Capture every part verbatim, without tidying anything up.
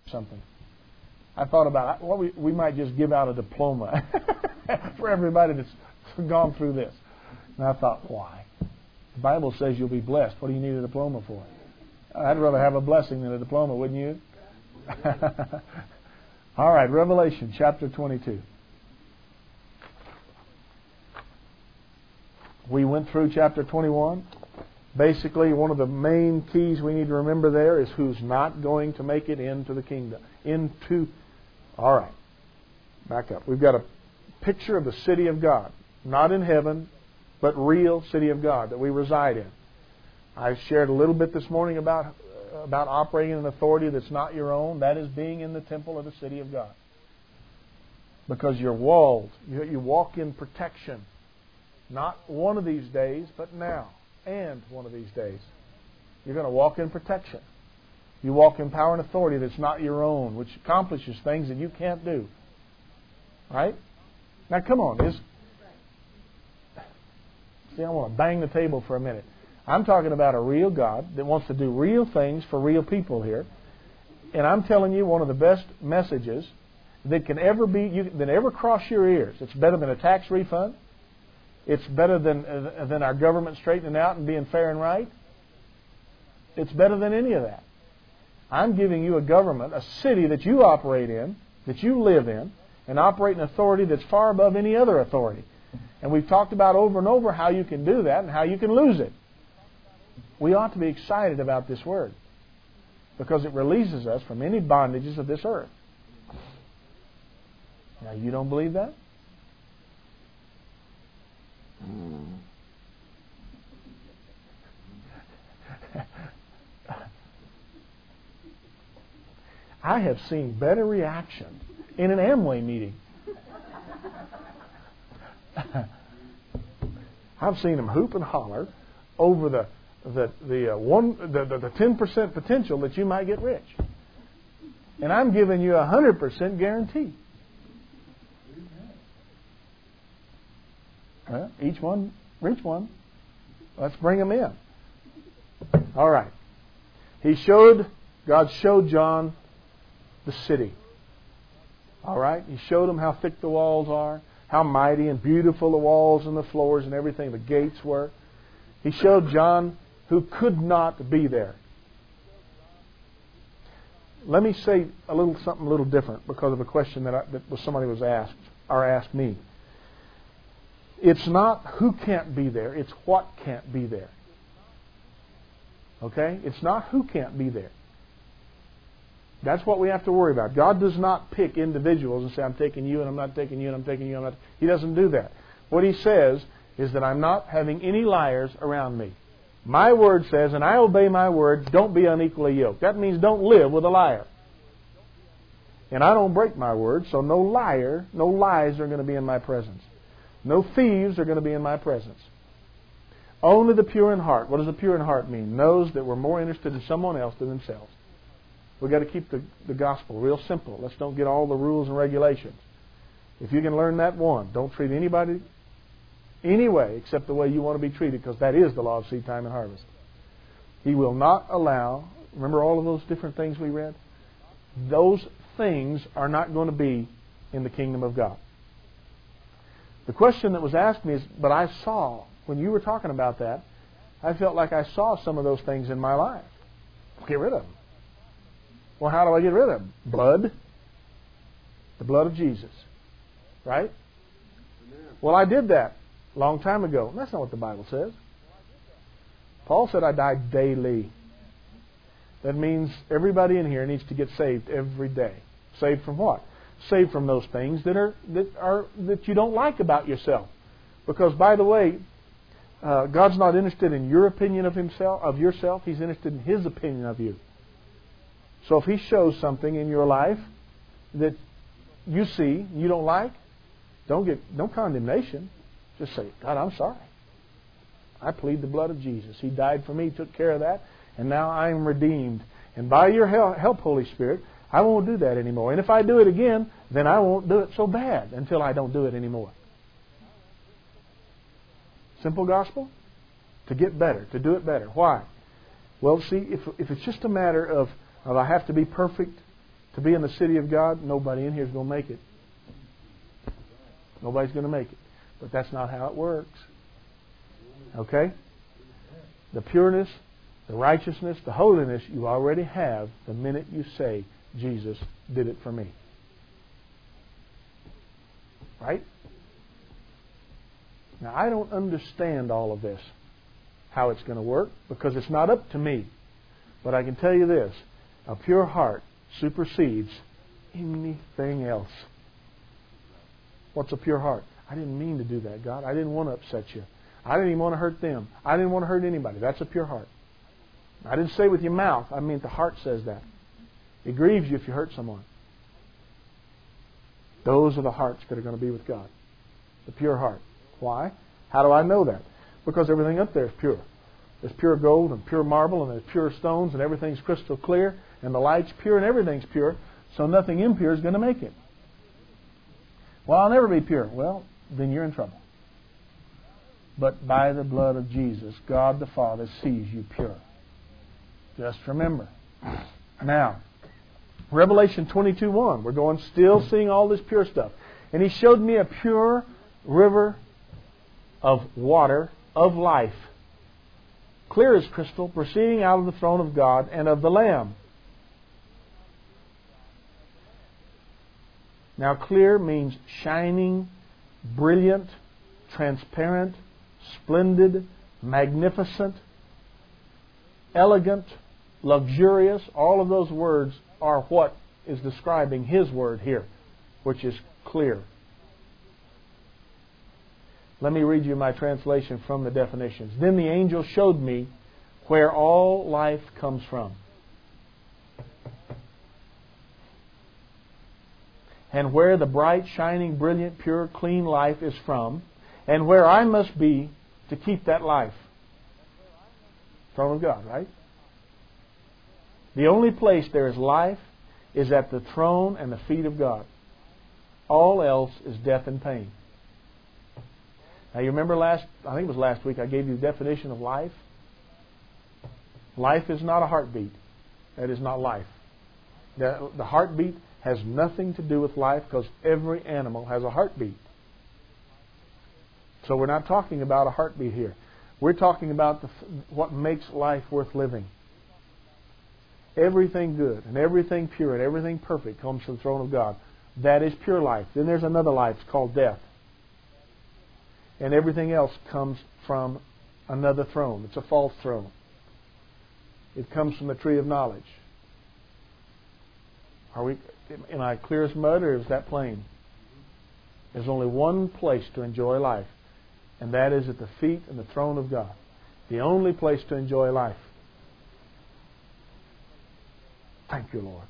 something. I thought about, well, we, we might just give out a diploma for everybody that's gone through this. And I thought, why? The Bible says you'll be blessed. What do you need a diploma for? I'd rather have a blessing than a diploma, wouldn't you? All right, Revelation chapter twenty-two. We went through chapter twenty-one. Basically, one of the main keys we need to remember there is who's not going to make it into the kingdom. Into, all right, back up. We've got a picture of the city of God. Not in heaven, but real city of God that we reside in. I shared a little bit this morning about, about operating in an authority that's not your own. That is being in the temple of the city of God. Because you're walled. You, you walk in protection. Not one of these days, but now. And one of these days. You're going to walk in protection. You walk in power and authority that's not your own, which accomplishes things that you can't do. Right? Now come on. Is, see, I want to bang the table for a minute. I'm talking about a real God that wants to do real things for real people here. And I'm telling you one of the best messages that can ever be, you, that ever cross your ears. It's better than a tax refund. It's better than uh, than our government straightening out and being fair and right. It's better than any of that. I'm giving you a government, a city that you operate in, that you live in, and operate an authority that's far above any other authority. And we've talked about over and over how you can do that and how you can lose it. We ought to be excited about this word because it releases us from any bondages of this earth. Now, you don't believe that? I have seen better reaction in an Amway meeting. I've seen them hoop and holler over the the the uh, one the the, the ten percent potential that you might get rich, and I'm giving you a hundred percent guarantee. Well, each one, reach one. Let's bring them in. All right. He showed, God showed John the city. All right. He showed him how thick the walls are, how mighty and beautiful the walls and the floors and everything, the gates were. He showed John who could not be there. Let me say a little something a little different because of a question that, I, that was somebody was asked or asked me. It's not who can't be there, it's what can't be there. Okay? It's not who can't be there. That's what we have to worry about. God does not pick individuals and say, I'm taking you and I'm not taking you and I'm taking you and I'm not. He doesn't do that. What He says is that I'm not having any liars around me. My word says, and I obey my word, don't be unequally yoked. That means don't live with a liar. And I don't break my word, so no liar, no lies are going to be in my presence. No thieves are going to be in my presence. Only the pure in heart. What does the pure in heart mean? Knows that we're more interested in someone else than themselves. We've got to keep the, the gospel real simple. Let's don't get all the rules and regulations. If you can learn that one, don't treat anybody any way except the way you want to be treated, because that is the law of seed time and harvest. He will not allow, remember all of those different things we read? Those things are not going to be in the kingdom of God. The question that was asked me is, but I saw, when you were talking about that, I felt like I saw some of those things in my life. Get rid of them. Well, how do I get rid of them? Blood. The blood of Jesus. Right? Well, I did that a long time ago. That's not what the Bible says. Paul said I died daily. That means everybody in here needs to get saved every day. Saved from what? Saved from those things that are that are that you don't like about yourself. Because, by the way, uh, God's not interested in your opinion of Himself, of yourself. He's interested in His opinion of you. So if He shows something in your life that you see you don't like, don't get no condemnation. Just say, God, I'm sorry. I plead the blood of Jesus. He died for me, took care of that, and now I am redeemed. And by your help, Holy Spirit, I won't do that anymore. And if I do it again, then I won't do it so bad until I don't do it anymore. Simple gospel? To get better, to do it better. Why? Well, see, if if it's just a matter of, of I have to be perfect to be in the city of God, nobody in here is going to make it. Nobody's going to make it. But that's not how it works. Okay? The pureness, the righteousness, the holiness you already have the minute you say, Jesus did it for me. Right? Now, I don't understand all of this, how it's going to work, because it's not up to me. But I can tell you this, a pure heart supersedes anything else. What's a pure heart? I didn't mean to do that, God. I didn't want to upset you. I didn't even want to hurt them. I didn't want to hurt anybody. That's a pure heart. I didn't say with your mouth. I mean the heart says that. It grieves you if you hurt someone. Those are the hearts that are going to be with God. The pure heart. Why? How do I know that? Because everything up there is pure. There's pure gold and pure marble and there's pure stones and everything's crystal clear and the light's pure and everything's pure, so nothing impure is going to make it. Well, I'll never be pure. Well, then you're in trouble. But by the blood of Jesus, God the Father sees you pure. Just remember. Now, Revelation twenty-two one. We're going still seeing all this pure stuff. And He showed me a pure river of water of life, clear as crystal, proceeding out of the throne of God and of the Lamb. Now, clear means shining, brilliant, transparent, splendid, magnificent, elegant, luxurious. All of those words are what is describing His word here, which is clear. Let me read you my translation from the definitions. Then the angel showed me where all life comes from, and where the bright, shining, brilliant, pure, clean life is from, and where I must be to keep that life. Throne of God, right? The only place there is life is at the throne and the feet of God. All else is death and pain. Now you remember last, I think it was last week, I gave you the definition of life. Life is not a heartbeat. That is not life. The, the heartbeat has nothing to do with life because every animal has a heartbeat. So we're not talking about a heartbeat here. We're talking about the, what makes life worth living. Everything good and everything pure and everything perfect comes from the throne of God. That is pure life. Then there's another life. It's called death. And everything else comes from another throne. It's a false throne. It comes from the tree of knowledge. Are we? Am I clear as mud, or is that plain? There's only one place to enjoy life, and that is at the feet and the throne of God. The only place to enjoy life. Thank you, Lord.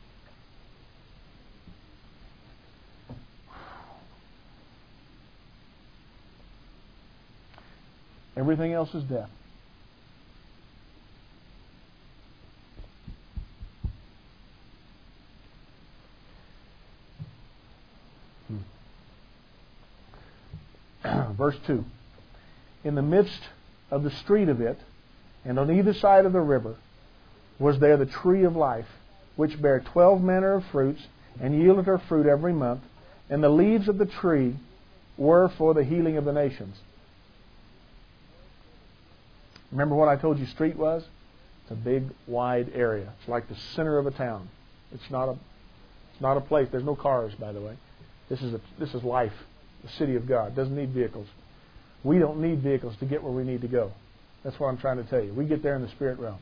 Everything else is death. Hmm. Verse two. In the midst of the street of it, and on either side of the river, was there the tree of life, which bare twelve manner of fruits, and yielded her fruit every month, and the leaves of the tree were for the healing of the nations. Remember what I told you street was? It's a big, wide area. It's like the center of a town. It's not a, it's not a place. There's no cars, by the way. This is a, this is life, the city of God. It doesn't need vehicles. We don't need vehicles to get where we need to go. That's what I'm trying to tell you. We get there in the spirit realm.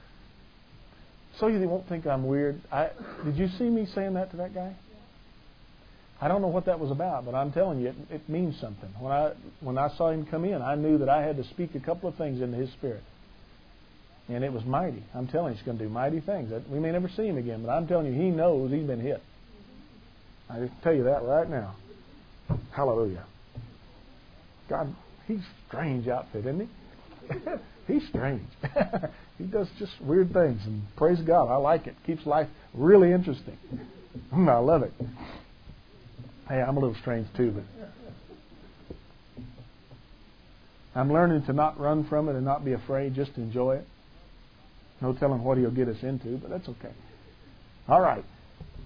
So you won't think I'm weird. I, did you see me saying that to that guy? I don't know what that was about, but I'm telling you, it, it means something. When I when I saw him come in, I knew that I had to speak a couple of things into his spirit. And it was mighty. I'm telling you, he's going to do mighty things. We may never see him again, but I'm telling you, he knows he's been hit. I can tell you that right now. Hallelujah. God, he's a strange outfit, isn't he? He's strange. He does just weird things, and praise God, I like it. Keeps life really interesting. I love it. Hey, I'm a little strange too, but I'm learning to not run from it and not be afraid, just to enjoy it. No telling what He'll get us into, but that's okay. All right.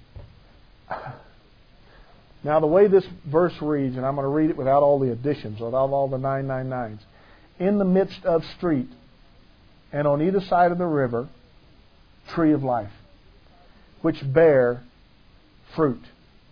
Now, the way this verse reads, and I'm going to read it without all the additions, without all the nine nine nines. In the midst of street, and on either side of the river, tree of life, which bear fruit,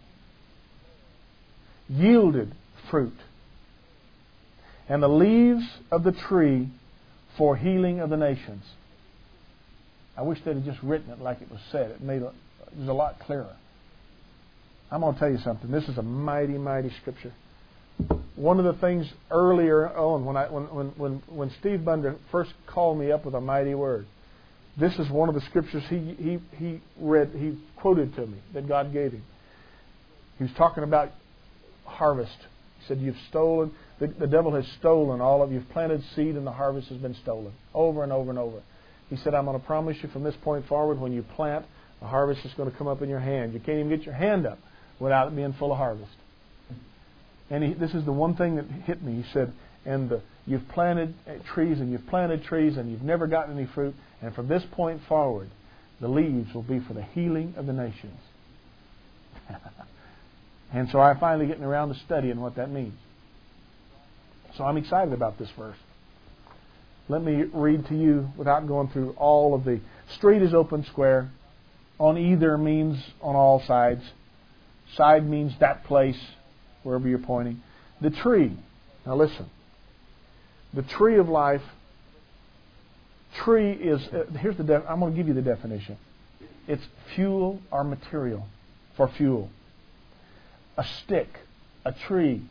yielded fruit, and the leaves of the tree for healing of the nations. I wish they'd have just written it like it was said. It made it was a lot clearer. I'm going to tell you something. This is a mighty, mighty scripture. One of the things earlier on, when I when when when, when Steve Bunder first called me up with a mighty word, this is one of the scriptures he he he read, he quoted to me that God gave him. He was talking about harvest. He said, "You've stolen. The, the devil has stolen all of. You've planted seed, and the harvest has been stolen over and over and over." He said, "I'm going to promise you from this point forward, when you plant, the harvest is going to come up in your hand. You can't even get your hand up without it being full of harvest." And he, this is the one thing that hit me. He said, "And the, you've planted trees, and you've planted trees, and you've never gotten any fruit. And from this point forward, the leaves will be for the healing of the nations." And so I'm finally getting around to studying what that means. So I'm excited about this verse. Let me read to you without going through all of the... Street is open square. On either means on all sides. Side means that place, wherever you're pointing. The tree. Now listen. The tree of life. Tree is... Uh, here's the... Def, I'm going to give you the definition. It's fuel or material for fuel. A stick. A tree.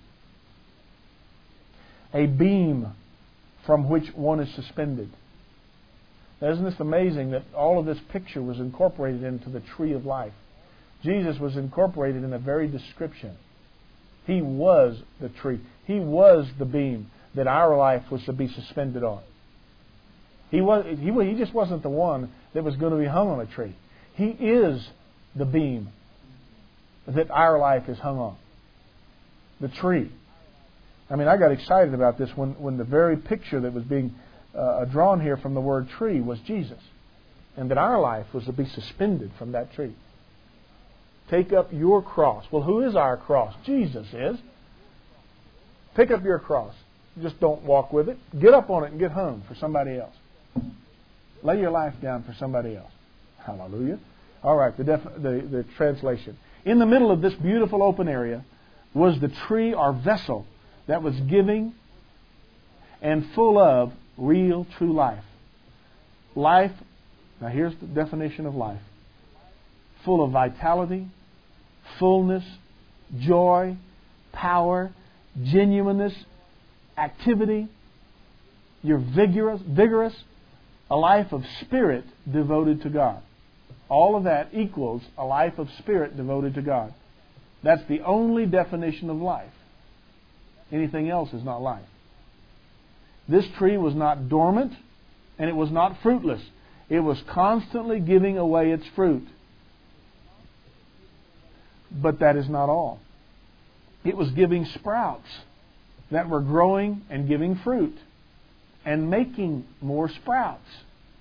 A beam from which one is suspended. Now, isn't this amazing that all of this picture was incorporated into the tree of life? Jesus was incorporated in the very description. He was the tree. He was the beam that our life was to be suspended on. He was. He, he just wasn't the one that was going to be hung on a tree. He is the beam that our life is hung on. The tree. I mean, I got excited about this when, when the very picture that was being uh, drawn here from the word tree was Jesus. And that our life was to be suspended from that tree. Take up your cross. Well, who is our cross? Jesus is. Pick up your cross. Just don't walk with it. Get up on it and get hung for somebody else. Lay your life down for somebody else. Hallelujah. All right, the, def- the, the translation. In the middle of this beautiful open area was the tree or vessel that was giving and full of real, true life. Life, now here's the definition of life. Full of vitality, fullness, joy, power, genuineness, activity. You're vigorous, vigorous, a life of spirit devoted to God. All of that equals a life of spirit devoted to God. That's the only definition of life. Anything else is not life. This tree was not dormant, and it was not fruitless. It was constantly giving away its fruit. But that is not all. It was giving sprouts that were growing and giving fruit and making more sprouts.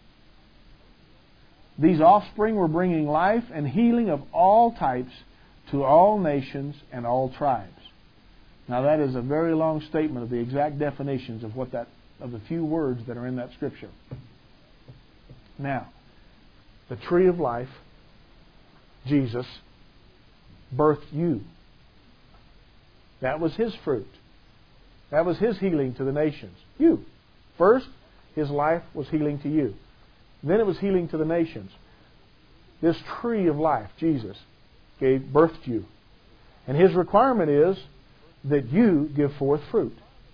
These offspring were bringing life and healing of all types to all nations and all tribes. Now that is a very long statement of the exact definitions of what that of the few words that are in that scripture. Now, the tree of life, Jesus, birthed you. That was His fruit. That was His healing to the nations. You. First, His life was healing to you. Then it was healing to the nations. This tree of life, Jesus, gave birth to you. And His requirement is that you give forth fruit.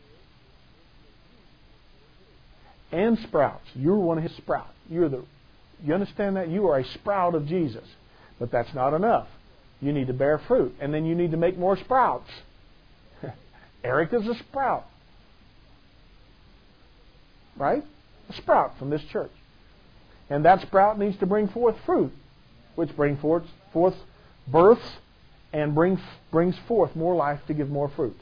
And sprouts. You're one of His sprouts. You're the, you understand that? You are a sprout of Jesus. But that's not enough. You need to bear fruit. And then you need to make more sprouts. Eric is a sprout. Right? A sprout from this church. And that sprout needs to bring forth fruit. Which brings forth, forth births and brings, brings forth more life to give more fruit.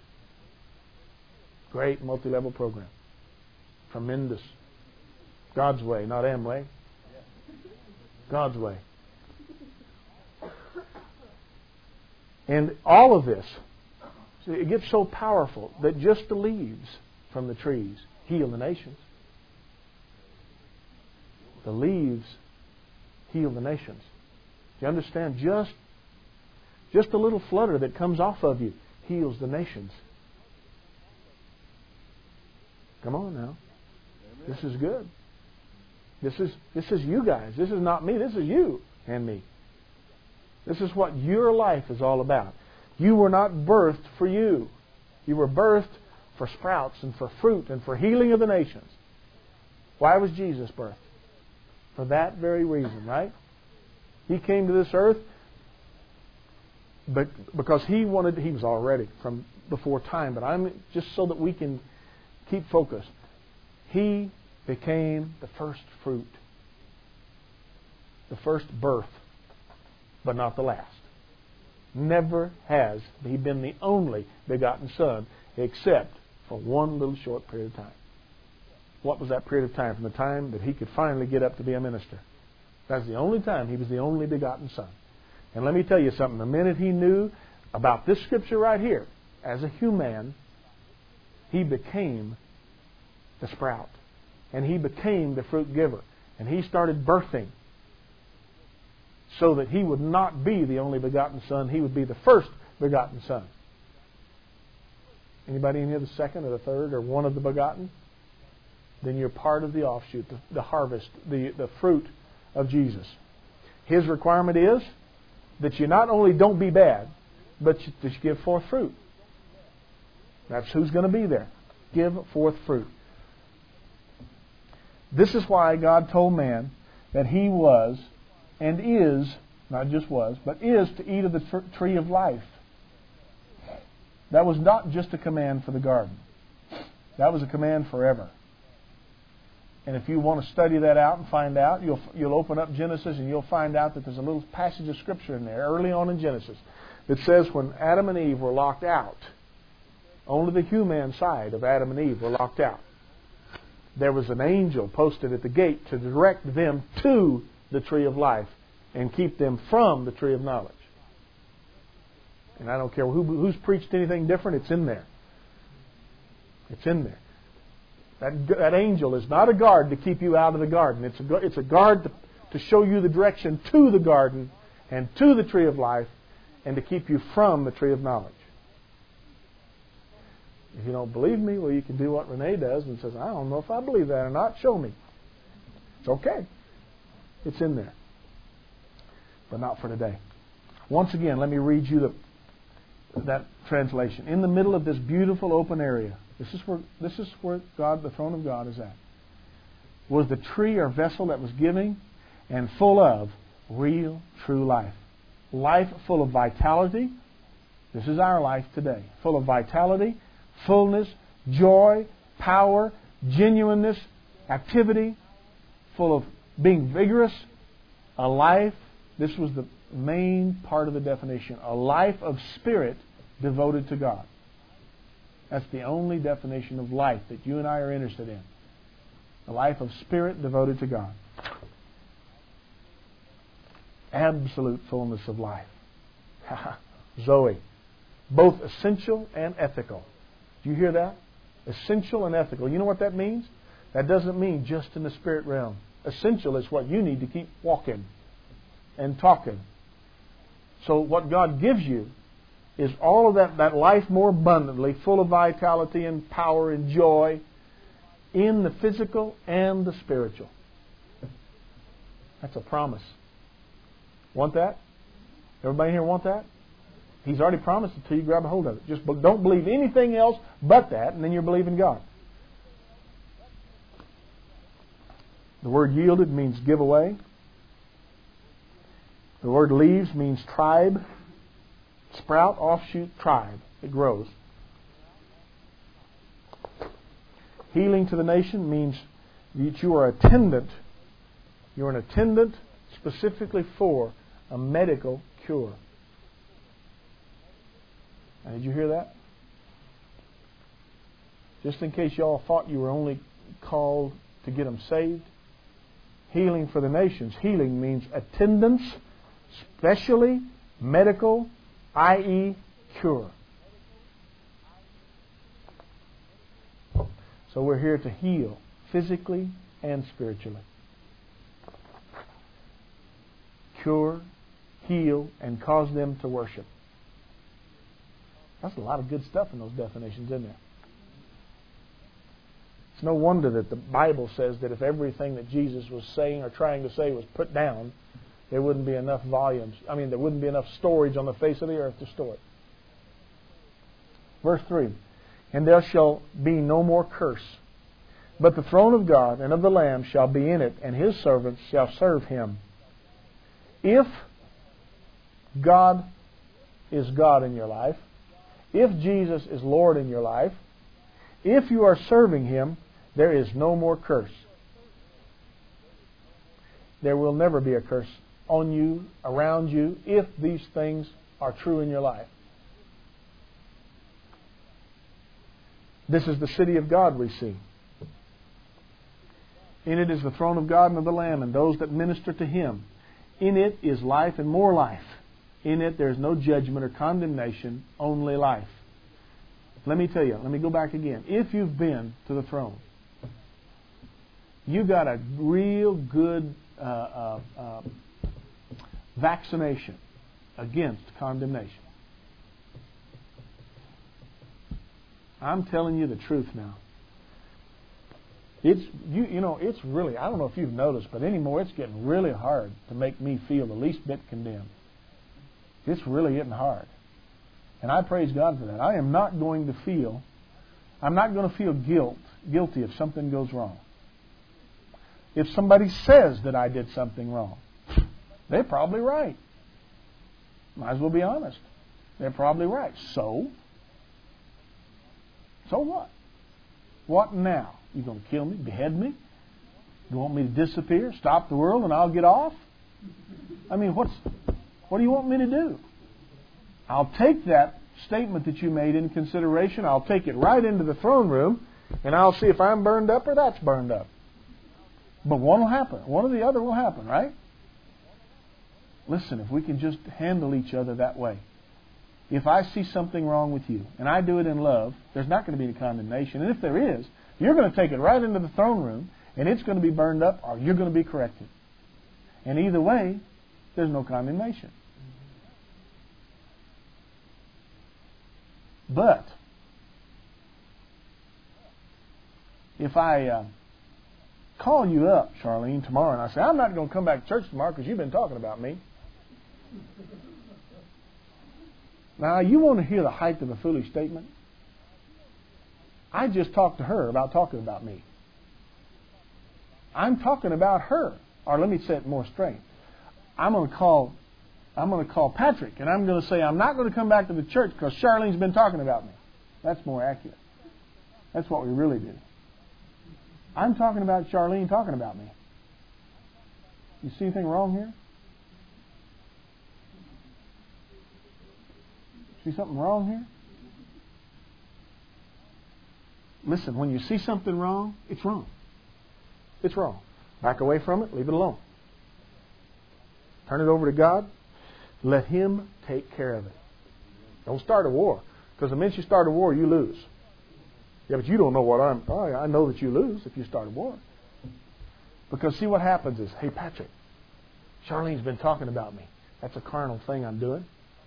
Great multi-level program. Tremendous. God's way, not Amway. way. God's way. And all of this, see, it gets so powerful that just the leaves from the trees heal the nations. The leaves heal the nations. Do you understand? Just, just a little flutter that comes off of you heals the nations. Come on now. This is good. This is this is you guys. This is not me. This is you and me. This is what your life is all about. You were not birthed for you. You were birthed for sprouts and for fruit and for healing of the nations. Why was Jesus birthed? For that very reason, right? He came to this earth but because He wanted, He was already from before time, but I'm just so that we can keep focused. He became the first fruit, the first birth, but not the last. Never has He been the only begotten Son except for one little short period of time. What was that period of time? From the time that He could finally get up to be a minister. That's the only time He was the only begotten Son. And let me tell you something. The minute He knew about this scripture right here, as a human, He became the sprout. And He became the fruit giver. And He started birthing so that He would not be the only begotten Son. He would be the first begotten Son. Anybody in here the second or the third or one of the begotten? Then you're part of the offshoot, the, the harvest, the, the fruit of Jesus. His requirement is that you not only don't be bad, but you, that you give forth fruit. That's who's going to be there. Give forth fruit. This is why God told man that he was and is, not just was, but is to eat of the tr- tree of life. That was not just a command for the garden. That was a command forever. And if you want to study that out and find out, you'll you'll open up Genesis and you'll find out that there's a little passage of Scripture in there early on in Genesis that says when Adam and Eve were locked out, only the human side of Adam and Eve were locked out. There was an angel posted at the gate to direct them to the tree of life and keep them from the tree of knowledge. And I don't care who, who's preached anything different, it's in there. It's in there. That, that angel is not a guard to keep you out of the garden. It's a, it's a guard to, to show you the direction to the garden and to the tree of life and to keep you from the tree of knowledge. If you don't believe me, well, you can do what Renee does and says, I don't know if I believe that or not. Show me. It's okay. It's in there. But not for today. Once again, let me read you the that translation. In the middle of this beautiful open area, this is where this is where God, the throne of God, is at, was the tree or vessel that was giving and full of real, true life. Life full of vitality. This is our life today. Full of vitality, fullness, joy, power, genuineness, activity, full of being vigorous. A life, this was the main part of the definition, a life of spirit devoted to God. That's the only definition of life that you and I are interested in. A life of spirit devoted to God. Absolute fullness of life. Zoe. Both essential and ethical. Do you hear that? Essential and ethical. You know what that means? That doesn't mean just in the spirit realm. Essential is what you need to keep walking and talking. So what God gives you is all of that, that life more abundantly, full of vitality and power and joy in the physical and the spiritual. That's a promise. Want that? Everybody here want that? He's already promised it to you. Grab a hold of it. Just don't believe anything else but that, and then you're believing God. The word yielded means give away. The word leaves means tribe. Sprout, offshoot, tribe. It grows. Healing to the nation means that you are attendant. You're an attendant specifically for a medical cure. Now, did you hear that? Just in case y'all thought you were only called to get them saved. Healing for the nations. Healing means attendance, specially medical that is cure. So we're here to heal physically and spiritually. Cure, heal, and cause them to worship. That's a lot of good stuff in those definitions, isn't there? It's no wonder that the Bible says that if everything that Jesus was saying or trying to say was put down, there wouldn't be enough volumes. I mean, there wouldn't be enough storage on the face of the earth to store it. Verse three, and there shall be no more curse, but the throne of God and of the Lamb shall be in it, and His servants shall serve Him. If God is God in your life, if Jesus is Lord in your life, if you are serving Him, there is no more curse. There will never be a curse on you, around you, if these things are true in your life. This is the city of God we see. In it is the throne of God and of the Lamb, and those that minister to Him. In it is life and more life. In it there is no judgment or condemnation, only life. Let me tell you, let me go back again. If you've been to the throne, you got a real good uh, uh, uh, vaccination against condemnation. I'm telling you the truth now. It's you you know it's really, I don't know if you've noticed, but anymore it's getting really hard to make me feel the least bit condemned. It's really getting hard. And I praise God for that. I am not going to feel I'm not going to feel guilt guilty if something goes wrong. If somebody says that I did something wrong, they're probably right. Might as well be honest. They're probably right. So? So what? What now? You going to kill me? Behead me? You want me to disappear? Stop the world and I'll get off? I mean, what's what do you want me to do? I'll take that statement that you made into consideration. I'll take it right into the throne room and I'll see if I'm burned up or that's burned up. But one will happen. One or the other will happen, right? Listen, if we can just handle each other that way. If I see something wrong with you and I do it in love, there's not going to be any condemnation. And if there is, you're going to take it right into the throne room and it's going to be burned up or you're going to be corrected. And either way, there's no condemnation. But if I uh, call you up, Charlene, tomorrow and I say, I'm not going to come back to church tomorrow because you've been talking about me. Now, you want to hear the height of a foolish statement? I just talked to her about talking about me. I'm talking about her. Or let me say it more straight. I'm going to call I'm going to call Patrick and I'm going to say I'm not going to come back to the church because Charlene's been talking about me. That's more accurate. That's what we really do. I'm talking about Charlene talking about me. You see anything wrong here? See something wrong here? Listen, when you see something wrong, it's wrong. It's wrong. Back away from it. Leave it alone. Turn it over to God. Let Him take care of it. Don't start a war. Because the minute you start a war, you lose. Yeah, but you don't know what I'm... Oh, I know that you lose if you start a war. Because see what happens is, hey, Patrick, Charlene's been talking about me. That's a carnal thing I'm doing.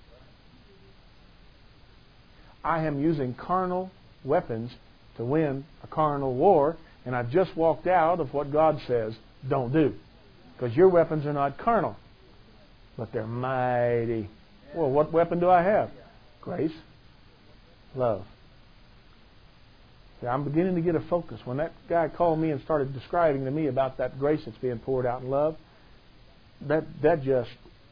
I am using carnal weapons to win a carnal war, and I've just walked out of what God says don't do. Because your weapons are not carnal, but they're mighty. Well, what weapon do I have? Grace, love. See, I'm beginning to get a focus. When that guy called me and started describing to me about that grace that's being poured out in love, that that just,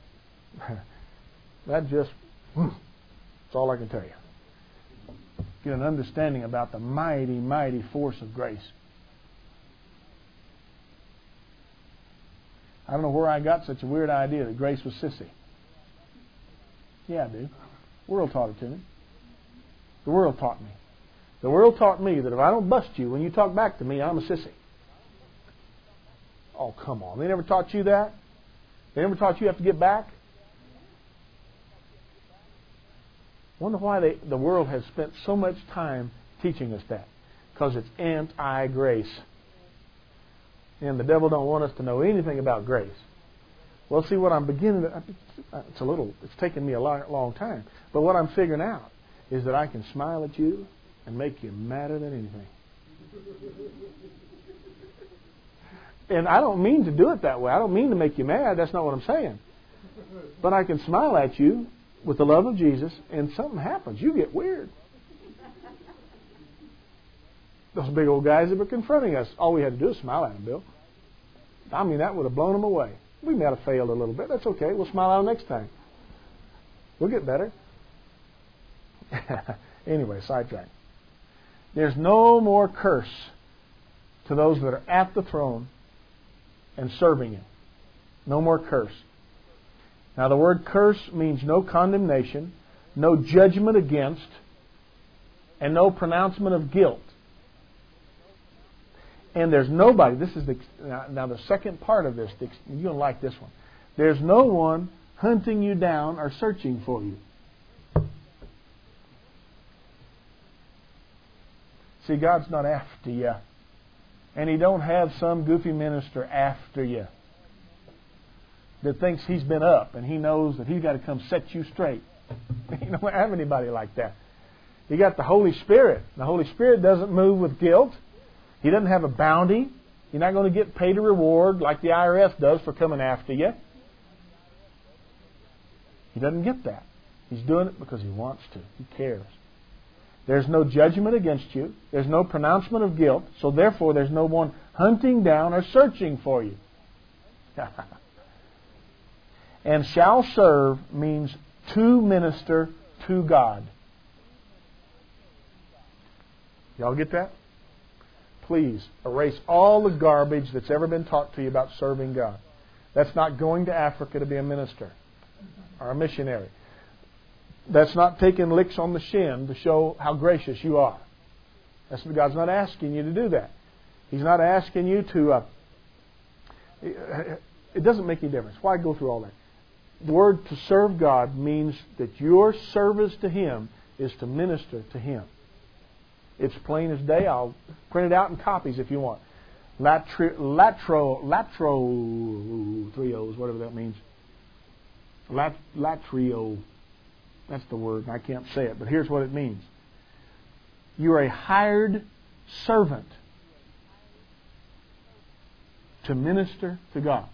that just, that's all I can tell you. Get an understanding about the mighty, mighty force of grace. I don't know where I got such a weird idea that grace was sissy. Yeah, I do. The world taught it to me. The world taught me. The world taught me that if I don't bust you when you talk back to me, I'm a sissy. Oh, come on. They never taught you that? They never taught you have to get back? Wonder why they, the world has spent so much time teaching us that. Because it's anti-grace. And the devil don't want us to know anything about grace. Well, see, what I'm beginning to... It's a little... It's taken me a long, long time. But what I'm figuring out is that I can smile at you and make you madder than anything. And I don't mean to do it that way. I don't mean to make you mad. That's not what I'm saying. But I can smile at you with the love of Jesus, and something happens. You get weird. Those big old guys that were confronting us, all we had to do is smile at them, Bill. I mean, that would have blown them away. We may have failed a little bit. That's okay. We'll smile at them next time. We'll get better. Anyway, sidetrack. There's no more curse to those that are at the throne and serving Him. No more curse. Now, the word curse means no condemnation, no judgment against, and no pronouncement of guilt. And there's nobody, this is the, now, now the second part of this, you're going to like this one. There's no one hunting you down or searching for you. See, God's not after you. And He don't have some goofy minister after you that thinks he's been up and he knows that he's got to come set you straight. You don't have anybody like that. You got the Holy Spirit. The Holy Spirit doesn't move with guilt. He doesn't have a bounty. You're not going to get paid a reward like the I R S does for coming after you. He doesn't get that. He's doing it because He wants to. He cares. There's no judgment against you. There's no pronouncement of guilt. So therefore, there's no one hunting down or searching for you. And shall serve means to minister to God. Y'all get that? Please erase all the garbage that's ever been taught to you about serving God. That's not going to Africa to be a minister or a missionary. That's not taking licks on the shin to show how gracious you are. That's, God's not asking you to do that. He's not asking you to... Uh, it doesn't make any difference. Why go through all that? The word to serve God means that your service to Him is to minister to Him. It's plain as day. I'll print it out in copies if you want. Latri, latro, latro, three O's, whatever that means. Lat, latrio. That's the word. I can't say it, but here's what it means. You're a hired servant to minister to God.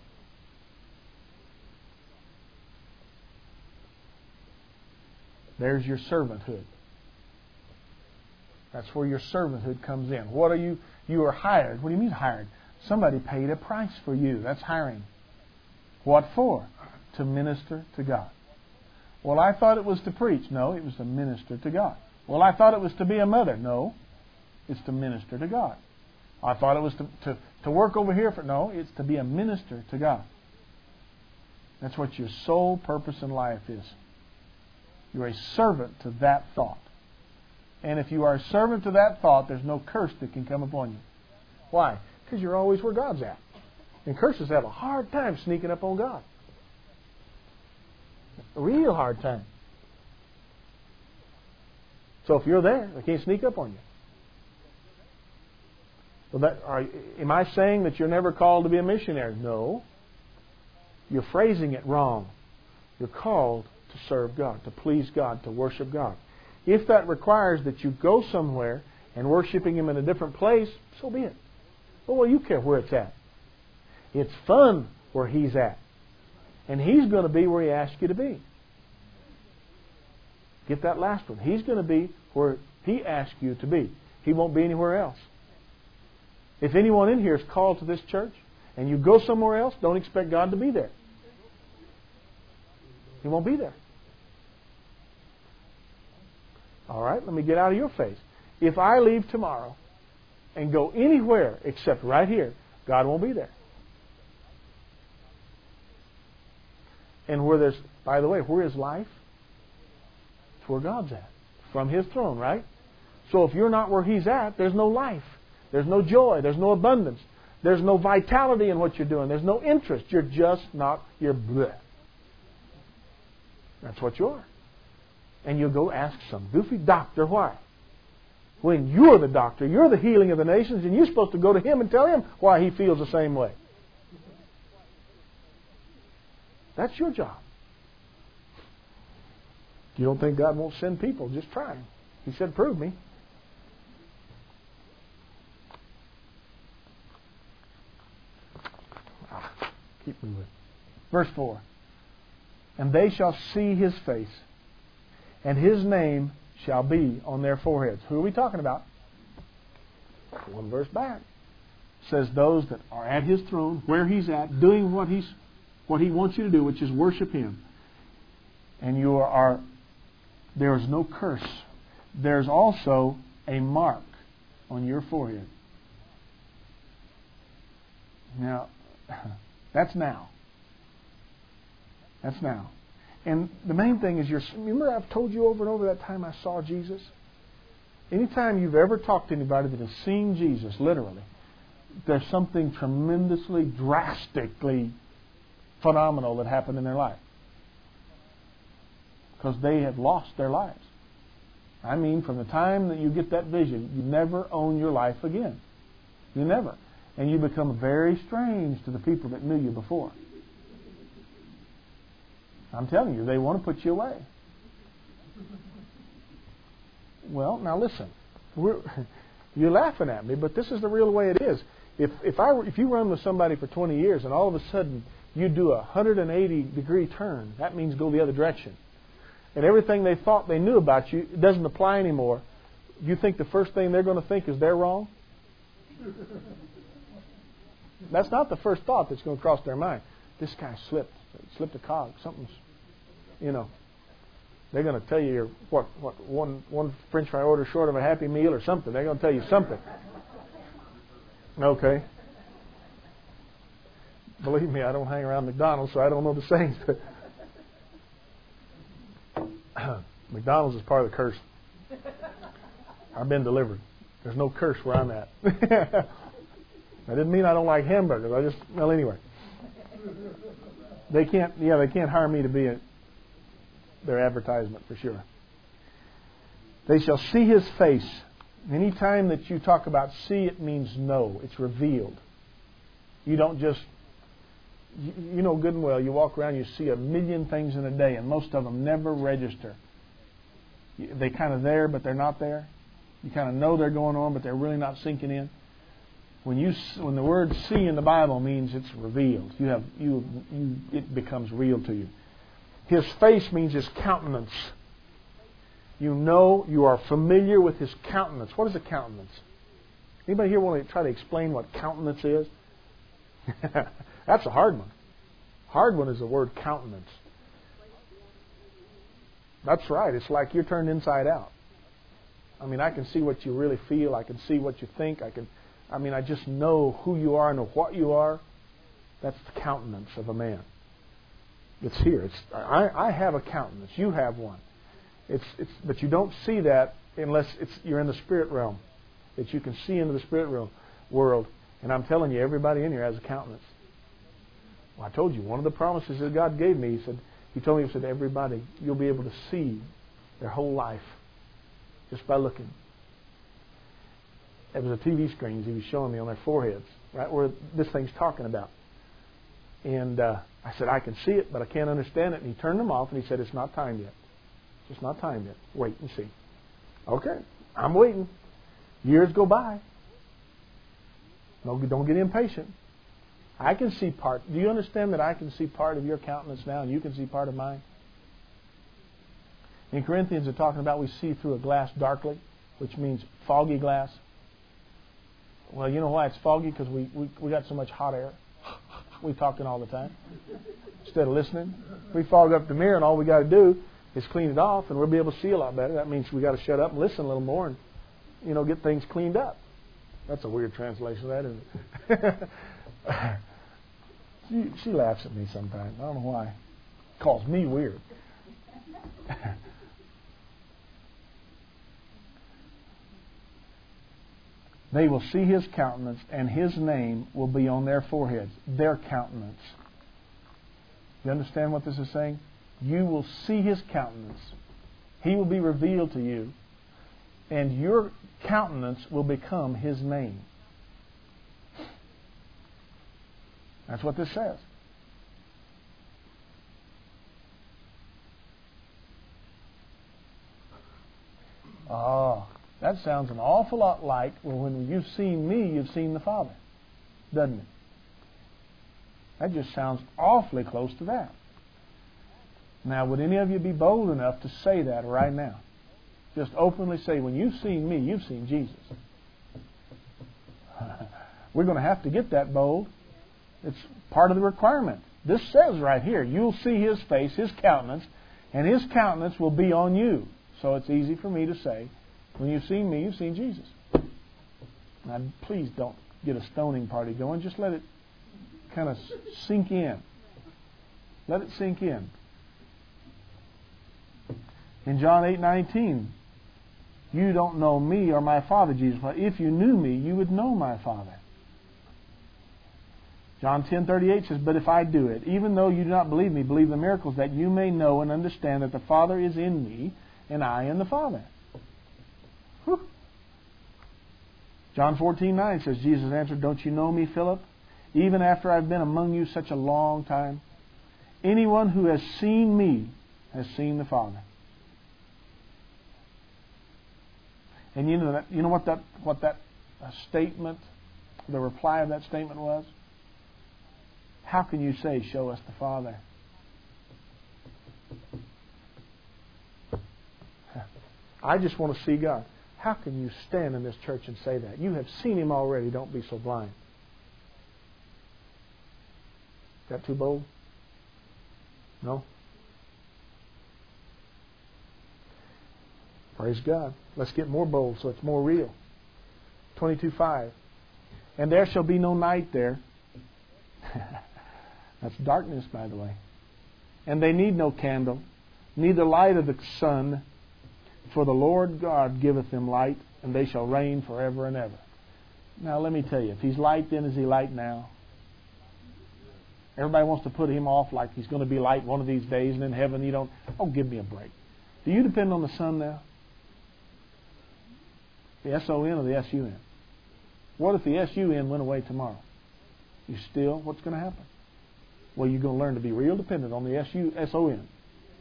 There's your servanthood. That's where your servanthood comes in. What are you? You are hired. What do you mean hired? Somebody paid a price for you. That's hiring. What for? To minister to God. Well, I thought it was to preach. No, it was to minister to God. Well, I thought it was to be a mother. No, it's to minister to God. I thought it was to, to, to work over here for... No, it's to be a minister to God. That's what your sole purpose in life is. You're a servant to that thought. And if you are a servant to that thought, there's no curse that can come upon you. Why? Because you're always where God's at. And curses have a hard time sneaking up on God. A real hard time. So if you're there, they can't sneak up on you. Well, that, are, am I saying that you're never called to be a missionary? No. You're phrasing it wrong. You're called to serve God, to please God, to worship God. If that requires that you go somewhere and worshiping Him in a different place, so be it. Well, well, you care where it's at. It's fun where He's at. And He's going to be where He asks you to be. Get that last one. He's going to be where He asks you to be. He won't be anywhere else. If anyone in here is called to this church and you go somewhere else, don't expect God to be there. He won't be there. All right, let me get out of your face. If I leave tomorrow and go anywhere except right here, God won't be there. And where there's, by the way, where is life? It's where God's at. From His throne, right? So if you're not where He's at, there's no life. There's no joy. There's no abundance. There's no vitality in what you're doing. There's no interest. You're just not, you're bleh. That's what you are. And you'll go ask some goofy doctor why. When you're the doctor, you're the healing of the nations, and you're supposed to go to him and tell him why he feels the same way. That's your job. If you don't think God won't send people, just try him. He said, prove me. Ah, keep moving. Verse four. And they shall see his face, and his name shall be on their foreheads. Who are we talking about? One verse back. It says those that are at his throne, where he's at, doing what he's what he wants you to do, which is worship him. And you are, there is no curse. There's also a mark on your forehead. Now, that's now. That's now. And the main thing is, you're, remember I've told you over and over that time I saw Jesus? Anytime you've ever talked to anybody that has seen Jesus, literally, there's something tremendously, drastically phenomenal that happened in their life. Because they have lost their lives. I mean, from the time that you get that vision, you never own your life again. You never. And you become very strange to the people that knew you before. I'm telling you, they want to put you away. Well, now listen. We're, you're laughing at me, but this is the real way it is. If if I if you run with somebody for twenty years and all of a sudden you do a one hundred eighty degree turn, that means go the other direction. And everything they thought they knew about you, it doesn't apply anymore. You think the first thing they're going to think is they're wrong? That's not the first thought that's going to cross their mind. This guy slipped, slipped a cog. Something's, you know. They're going to tell you you're, what, what, one, one French fry order short of a Happy Meal or something. They're going to tell you something. Okay. Believe me, I don't hang around McDonald's, so I don't know the sayings. McDonald's is part of the curse. I've been delivered. There's no curse where I'm at. That didn't mean I don't like hamburgers. I just, well, anyway. They can't, yeah, they can't hire me to be a, their advertisement for sure. They shall see his face. Anytime that you talk about see, it means know. It's revealed. You don't just, you, you know good and well, you walk around, you see a million things in a day, and most of them never register. They're kind of there, but they're not there. You kind of know they're going on, but they're really not sinking in. When you when the word see in the Bible means it's revealed. You have you you it becomes real to you. His face means his countenance. You know, you are familiar with his countenance. What is a countenance? Anybody here want to try to explain what countenance is? That's a hard one. Hard one is the word countenance. That's right. It's like you're turned inside out. I mean, I can see what you really feel. I can see what you think. I can. I mean, I just know who you are, know what you are. That's the countenance of a man. It's here. It's I, I have a countenance. You have one. It's it's but you don't see that unless it's you're in the spirit realm. That you can see into the spirit realm world. And I'm telling you, everybody in here has a countenance. Well, I told you one of the promises that God gave me. He said He told me He said everybody you'll be able to see their whole life just by looking. It was a T V screens He was showing me on their foreheads, right where this thing's talking about. And uh, I said, I can see it, but I can't understand it. And He turned them off, and He said, it's not time yet. It's not time yet. Wait and see. Okay, I'm waiting. Years go by. No, don't get impatient. I can see part. Do you understand that I can see part of your countenance now, and you can see part of mine? In Corinthians, they're talking about we see through a glass darkly, which means foggy glass. Well, you know why it's foggy? Because we, we, we got so much hot air. We talking all the time. Instead of listening. We fog up the mirror, and all we got to do is clean it off, and we'll be able to see a lot better. That means we got to shut up and listen a little more and, you know, get things cleaned up. That's a weird translation of that, isn't it? she, she laughs at me sometimes. I don't know why. Calls me weird. They will see His countenance, and His name will be on their foreheads. Their countenance. You understand what this is saying? You will see His countenance. He will be revealed to you, and your countenance will become His name. That's what this says. Oh, that sounds an awful lot like, well, when you've seen me, you've seen the Father, doesn't it? That just sounds awfully close to that. Now, would any of you be bold enough to say that right now? Just openly say, when you've seen me, you've seen Jesus. We're going to have to get that bold. It's part of the requirement. This says right here, you'll see His face, His countenance, and His countenance will be on you. So it's easy for me to say, when you've seen me, you've seen Jesus. Now, please don't get a stoning party going. Just let it kind of sink in. Let it sink in. In John eight nineteen, you don't know me or my Father, Jesus. But if you knew me, you would know my Father. John ten thirty-eight says, but if I do it, even though you do not believe me, believe the miracles, that you may know and understand that the Father is in me, and I in the Father. Whew. John fourteen nine says, Jesus answered, don't you know me, Philip? Even after I've been among you such a long time? Anyone who has seen me has seen the Father. And you know that, you know what that what that uh, statement, the reply of that statement was? How can you say, show us the Father? I just want to see God. How can you stand in this church and say that? You have seen Him already. Don't be so blind. Is that too bold? No? Praise God. Let's get more bold so it's more real. twenty-two five. And there shall be no night there. That's darkness, by the way. And they need no candle, neither light of the sun, for the Lord God giveth them light, and they shall reign forever and ever. Now, let me tell you, if He's light then, is He light now? Everybody wants to put Him off like He's going to be light one of these days, and in heaven you don't. Oh, give me a break. Do you depend on the sun now? The S O N or the S U N? What if the S U N went away tomorrow? You still, what's going to happen? Well, you're going to learn to be real dependent on the S O N.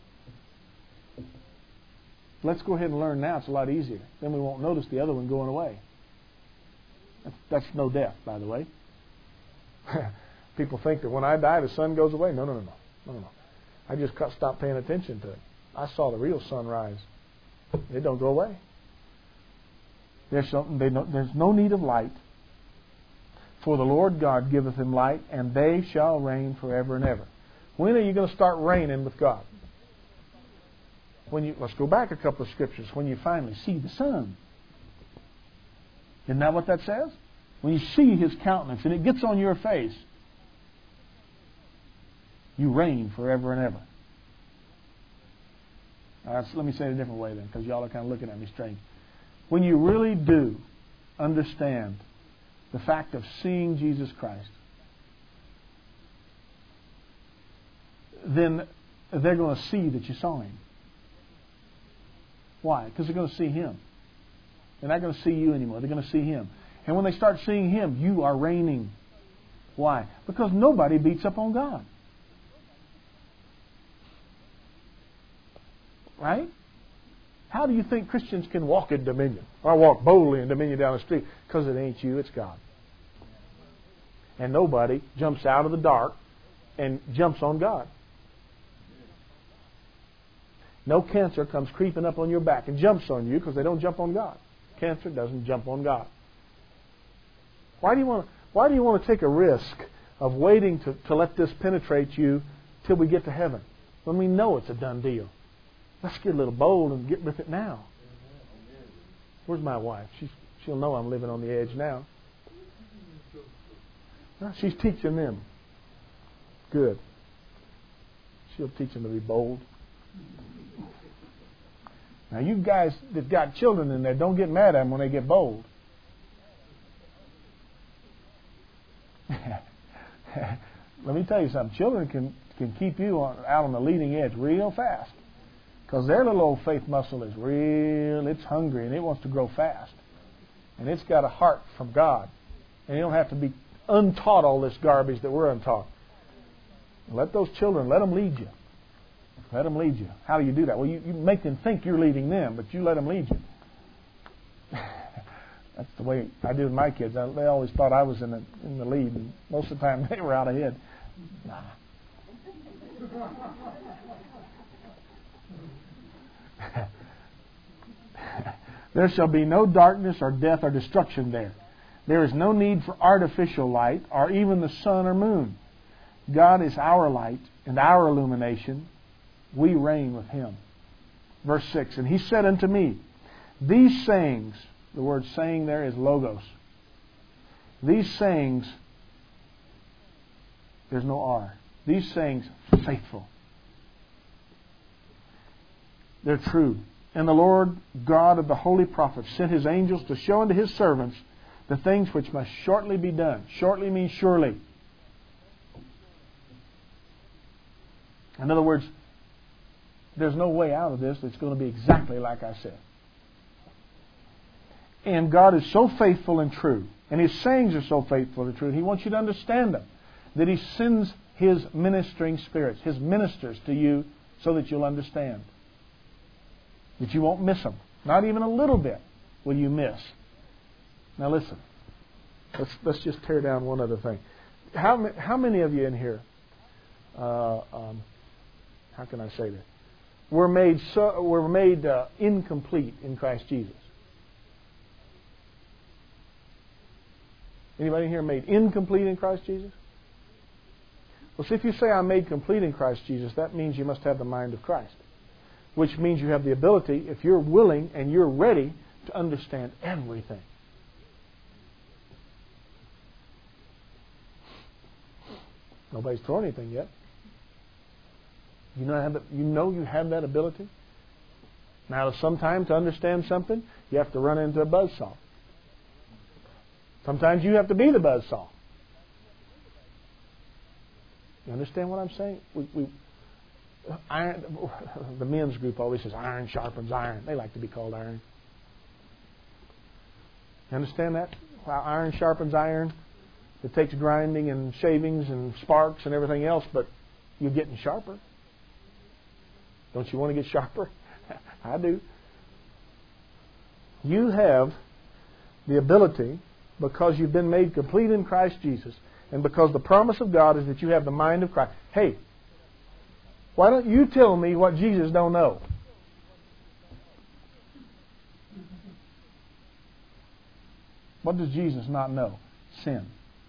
Let's go ahead and learn now. It's a lot easier. Then we won't notice the other one going away. That's, that's no death, by the way. People think that when I die, the sun goes away. No, no, no, no. no, no. I just stopped paying attention to it. I saw the real sun rise. It don't go away. There's, something, they don't, there's no need of light. For the Lord God giveth them light, and they shall reign forever and ever. When are you going to start reigning with God? When you let's go back a couple of scriptures. When you finally see the sun. Isn't that what that says? When you see His countenance and it gets on your face, you reign forever and ever. Now, let me say it a different way then, because y'all are kind of looking at me strange. When you really do understand the fact of seeing Jesus Christ, then they're going to see that you saw Him. Why? Because they're going to see Him. They're not going to see you anymore. They're going to see Him. And when they start seeing Him, you are reigning. Why? Because nobody beats up on God. Right? How do you think Christians can walk in dominion? Or walk boldly in dominion down the street? Because it ain't you, it's God. And nobody jumps out of the dark and jumps on God. No cancer comes creeping up on your back and jumps on you because they don't jump on God. Cancer doesn't jump on God. Why do you want to, why do you want to take a risk of waiting to, to let this penetrate you till we get to heaven when we know it's a done deal? Let's get a little bold and get with it now. Where's my wife? She's, she'll know I'm living on the edge now. Well, she's teaching them. Good. She'll teach them to be bold. Now, you guys that got children in there, don't get mad at them when they get bold. Let me tell you something. Children can, can keep you on, out on the leading edge real fast. Because their little old faith muscle is real, it's hungry, and it wants to grow fast. And it's got a heart from God. And you don't have to be untaught all this garbage that we're untaught. Let those children, let them lead you. Let them lead you. How do you do that? Well, you, you make them think you're leading them, but you let them lead you. That's the way I do with my kids. I, they always thought I was in the, in the lead, and most of the time they were out ahead. Nah. There shall be no darkness or death or destruction there. There is no need for artificial light or even the sun or moon. God is our light and our illumination. We reign with Him. Verse six, and He said unto me, these sayings, the word saying there is logos. These sayings, there's no R. These sayings, faithful. They're true. And the Lord God of the holy prophets sent His angels to show unto His servants the things which must shortly be done. Shortly means surely. In other words, there's no way out of this that's going to be exactly like I said. And God is so faithful and true, and His sayings are so faithful and true, and He wants you to understand them, that He sends His ministering spirits, His ministers to you so that you'll understand. That you won't miss them. Not even a little bit will you miss. Now listen. Let's let's just tear down one other thing. How how many of you in here? Uh, um, how can I say that? Were made so were made uh, incomplete in Christ Jesus. Anybody here made incomplete in Christ Jesus? Well, see, if you say I'm made complete in Christ Jesus, that means you must have the mind of Christ. Which means you have the ability, if you're willing and you're ready, to understand everything. Nobody's thrown anything yet. You know, have, you know you have that ability. Now, sometimes to understand something, you have to run into a buzzsaw. Sometimes you have to be the buzzsaw. You understand what I'm saying? We, we, iron, the men's group always says iron sharpens iron. They like to be called iron. You understand that? How iron sharpens iron. It takes grinding and shavings and sparks and everything else, but you're getting sharper. Don't you want to get sharper? I do. You have the ability, because you've been made complete in Christ Jesus, and because the promise of God is that you have the mind of Christ. Hey, why don't you tell me what Jesus don't know? What does Jesus not know? Sin.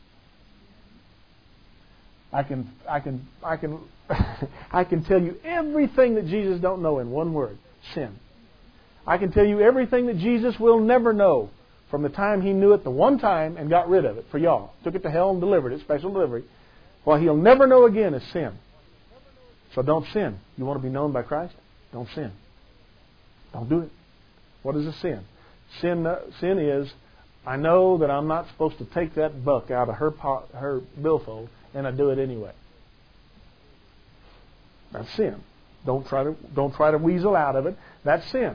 I can, I can, I can, I can tell you everything that Jesus don't know in one word: sin. I can tell you everything that Jesus will never know from the time He knew it the one time and got rid of it for y'all. Took it to hell and delivered it, special delivery. What He'll never know again is sin. So don't sin. You want to be known by Christ? Don't sin. Don't do it. What is a sin? Sin, uh, sin is, I know that I'm not supposed to take that buck out of her pot, her billfold, and I do it anyway. That's sin. Don't try to don't try to weasel out of it. That's sin.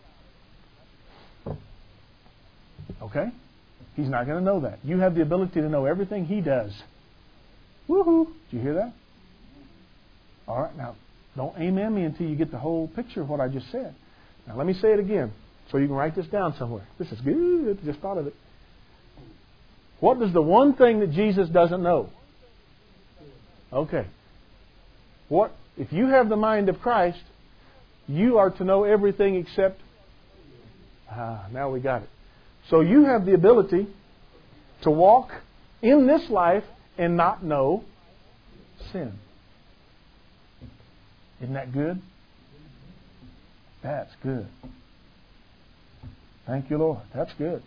Okay? He's not going to know that. You have the ability to know everything He does. Woohoo! Did you hear that? All right, now, don't amen me until you get the whole picture of what I just said. Now, let me say it again so you can write this down somewhere. This is good. I just thought of it. What is the one thing that Jesus doesn't know? Okay. What if you have the mind of Christ, you are to know everything except... Ah, now we got it. So you have the ability to walk in this life and not know sin. Isn't that good? That's good. Thank you, Lord. That's good.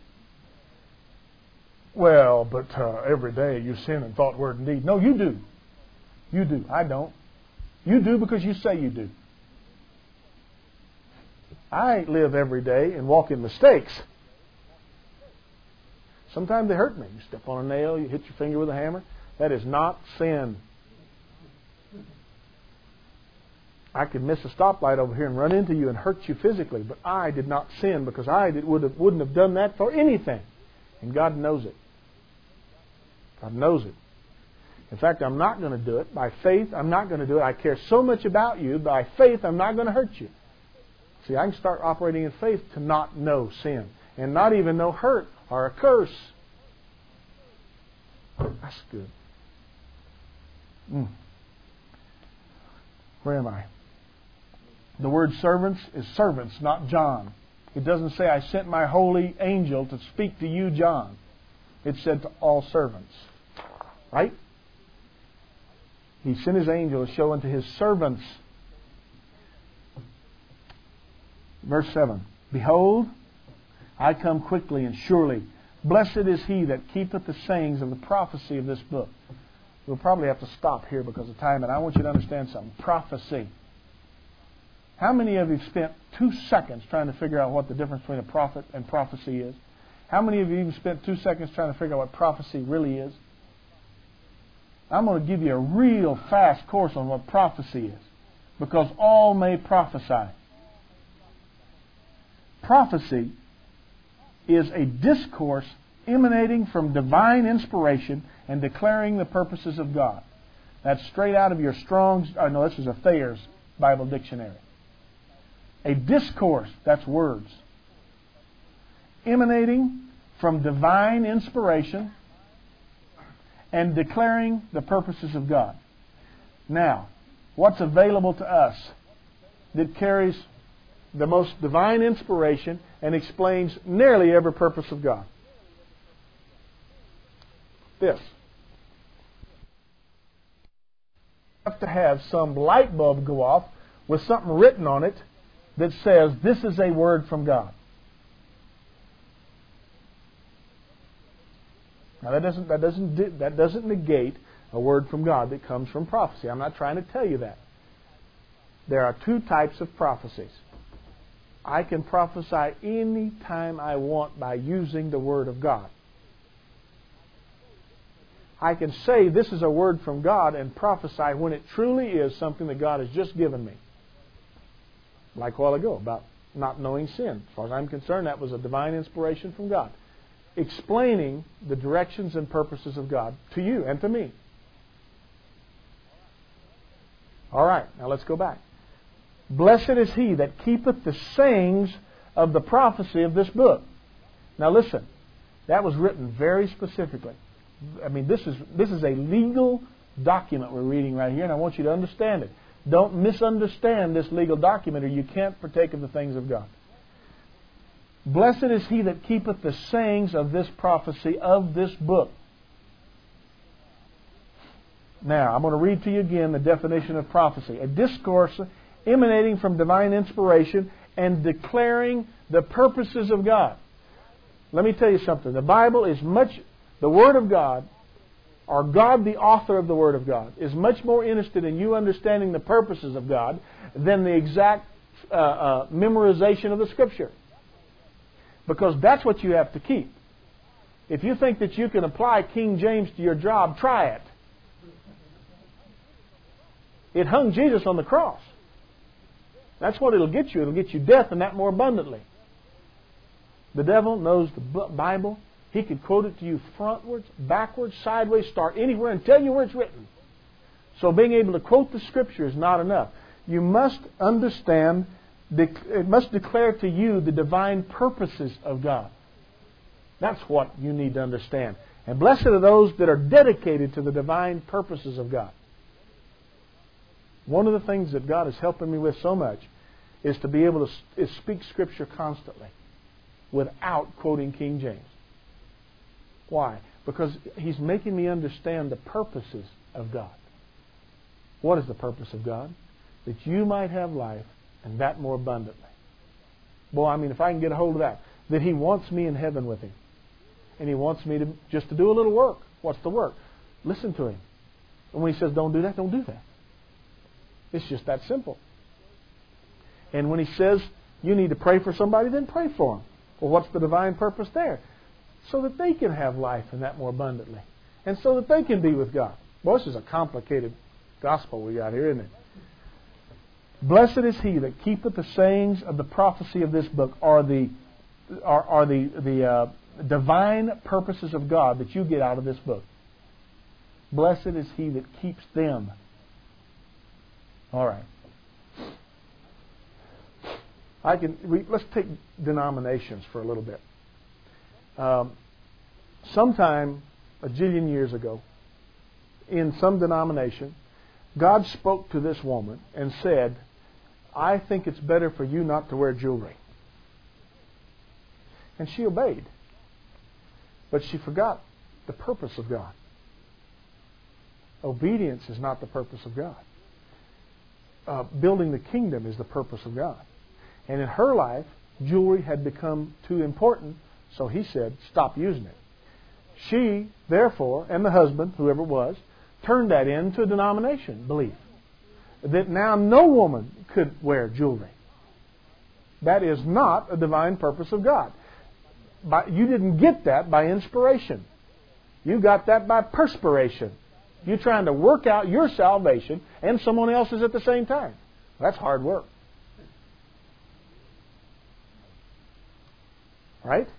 Well, but uh, every day you sin in thought, word, and deed. No, you do. You do. I don't. You do because you say you do. I live every day and walk in mistakes. Sometimes they hurt me. You step on a nail, you hit your finger with a hammer. That is not sin. I could miss a stoplight over here and run into you and hurt you physically, but I did not sin because I did, would have, wouldn't have done that for anything. And God knows it. God knows it. In fact, I'm not going to do it. By faith, I'm not going to do it. I care so much about you. By faith, I'm not going to hurt you. See, I can start operating in faith to not know sin and not even know hurt or a curse. That's good. Mm. Where am I? The word servants is servants, not John. It doesn't say, I sent my holy angel to speak to you, John. It said to all servants. Right? He sent His angel to show unto His servants. Verse seven. Behold, I come quickly and surely. Blessed is he that keepeth the sayings of the prophecy of this book. We'll probably have to stop here because of time, but I want you to understand something. Prophecy. How many of you have spent two seconds trying to figure out what the difference between a prophet and prophecy is? How many of you even spent two seconds trying to figure out what prophecy really is? I'm going to give you a real fast course on what prophecy is. Because all may prophesy. Prophecy is a discourse emanating from divine inspiration and declaring the purposes of God. That's straight out of your Strong's, oh no, this is a Thayer's Bible Dictionary. A discourse, that's words, emanating from divine inspiration and declaring the purposes of God. Now, what's available to us that carries the most divine inspiration and explains nearly every purpose of God? This. You have to have some light bulb go off with something written on it that says this is a word from God. Now that doesn't that doesn't that doesn't negate a word from God that comes from prophecy. I'm not trying to tell you that. There are two types of prophecies. I can prophesy any time I want by using the Word of God. I can say this is a word from God and prophesy when it truly is something that God has just given me. Like a while ago about not knowing sin. As far as I'm concerned, that was a divine inspiration from God. Explaining the directions and purposes of God to you and to me. All right, now let's go back. Blessed is he that keepeth the sayings of the prophecy of this book. Now listen, that was written very specifically. I mean, this is this is a legal document we're reading right here, and I want you to understand it. Don't misunderstand this legal document, or you can't partake of the things of God. Blessed is he that keepeth the sayings of this prophecy of this book. Now, I'm going to read to you again the definition of prophecy. A discourse emanating from divine inspiration and declaring the purposes of God. Let me tell you something. The Bible is much, the Word of God, or God the author of the Word of God, is much more interested in you understanding the purposes of God than the exact uh, uh, memorization of the Scripture. Because that's what you have to keep. If you think that you can apply King James to your job, try it. It hung Jesus on the cross. That's what it'll get you. It'll get you death and that more abundantly. The devil knows the Bible. He could quote it to you frontwards, backwards, sideways, start anywhere and tell you where it's written. So being able to quote the Scripture is not enough. You must understand, it must declare to you the divine purposes of God. That's what you need to understand. And blessed are those that are dedicated to the divine purposes of God. One of the things that God is helping me with so much is to be able to is speak Scripture constantly without quoting King James. Why? Because He's making me understand the purposes of God. What is the purpose of God? That you might have life and that more abundantly. Boy, I mean, if I can get a hold of that. That He wants me in heaven with Him. And He wants me to just to do a little work. What's the work? Listen to Him. And when He says don't do that, don't do that. It's just that simple. And when He says you need to pray for somebody, then pray for them. Well, what's the divine purpose there? So that they can have life and that more abundantly. And so that they can be with God. Well, this is a complicated gospel we got here, isn't it? Blessed is he that keepeth the sayings of the prophecy of this book, or the are, are the the uh, divine purposes of God that you get out of this book. Blessed is he that keeps them. All right. I can. We, let's take denominations for a little bit. Um, sometime a jillion years ago, in some denomination, God spoke to this woman and said, "I think it's better for you not to wear jewelry." And she obeyed. But she forgot the purpose of God. Obedience is not the purpose of God. Uh, building the kingdom is the purpose of God. And in her life, jewelry had become too important, so he said, stop using it. She, therefore, and the husband, whoever it was, turned that into a denomination belief. That now no woman could wear jewelry. That is not a divine purpose of God. By, you didn't get that by inspiration. You got that by perspiration. You're trying to work out your salvation and someone else's at the same time. That's hard work. Right?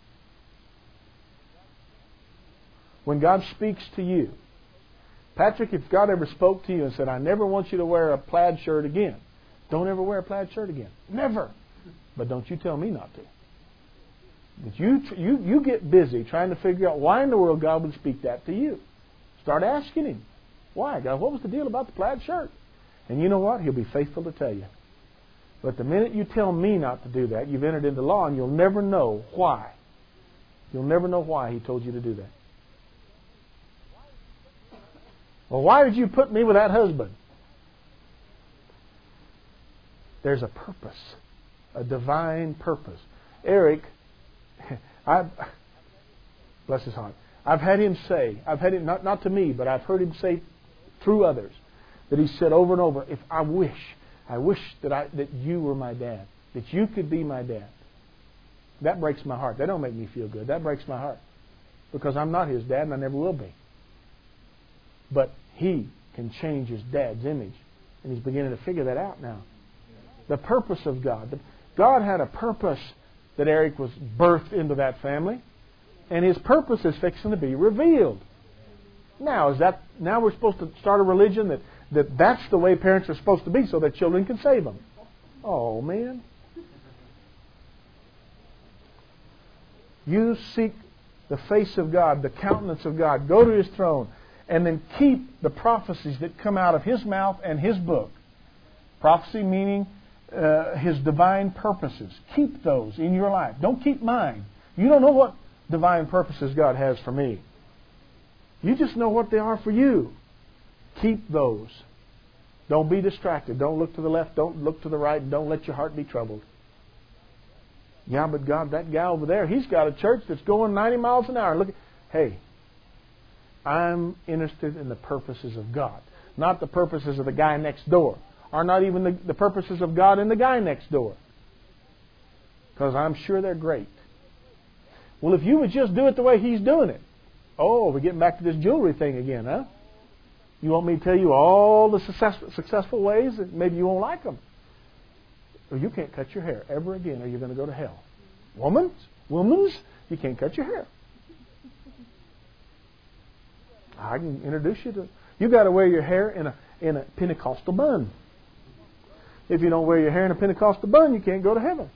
When God speaks to you, Patrick, if God ever spoke to you and said, I never want you to wear a plaid shirt again, don't ever wear a plaid shirt again. Never. But don't you tell me not to. But you, you, you get busy trying to figure out why in the world God would speak that to you. Start asking Him. Why? God, what was the deal about the plaid shirt? And you know what? He'll be faithful to tell you. But the minute you tell me not to do that, you've entered into law and you'll never know why. You'll never know why He told you to do that. Well, why did you put me with that husband? There's a purpose. A divine purpose. Eric, I've, bless his heart, I've had him say, I've had him, not, not to me, but I've heard him say through others, that he said over and over, if I wish, I wish that I that you were my dad, that you could be my dad. That breaks my heart. That don't make me feel good. That breaks my heart. Because I'm not his dad and I never will be. But he can change his dad's image. And he's beginning to figure that out now. The purpose of God. God had a purpose that Eric was birthed into that family. And his purpose is fixing to be revealed. Now, is that now we're supposed to start a religion that, that that's the way parents are supposed to be so that children can save them? Oh, man. You seek the face of God, the countenance of God. Go to His throne. And then keep the prophecies that come out of His mouth and His book. Prophecy meaning uh, His divine purposes. Keep those in your life. Don't keep mine. You don't know what divine purposes God has for me. You just know what they are for you. Keep those. Don't be distracted. Don't look to the left. Don't look to the right. And don't let your heart be troubled. Yeah, but God, that guy over there, he's got a church that's going ninety miles an hour. Look, hey, I'm interested in the purposes of God, not the purposes of the guy next door, or not even the, the purposes of God in the guy next door. Because I'm sure they're great. Well, if you would just do it the way he's doing it. Oh, we're getting back to this jewelry thing again, huh? You want me to tell you all the success, successful ways that maybe you won't like them? Well, you can't cut your hair ever again or you're going to go to hell. Woman, women's, you can't cut your hair. I can introduce you to... You've got to wear your hair in a in a Pentecostal bun. If you don't wear your hair in a Pentecostal bun, you can't go to heaven.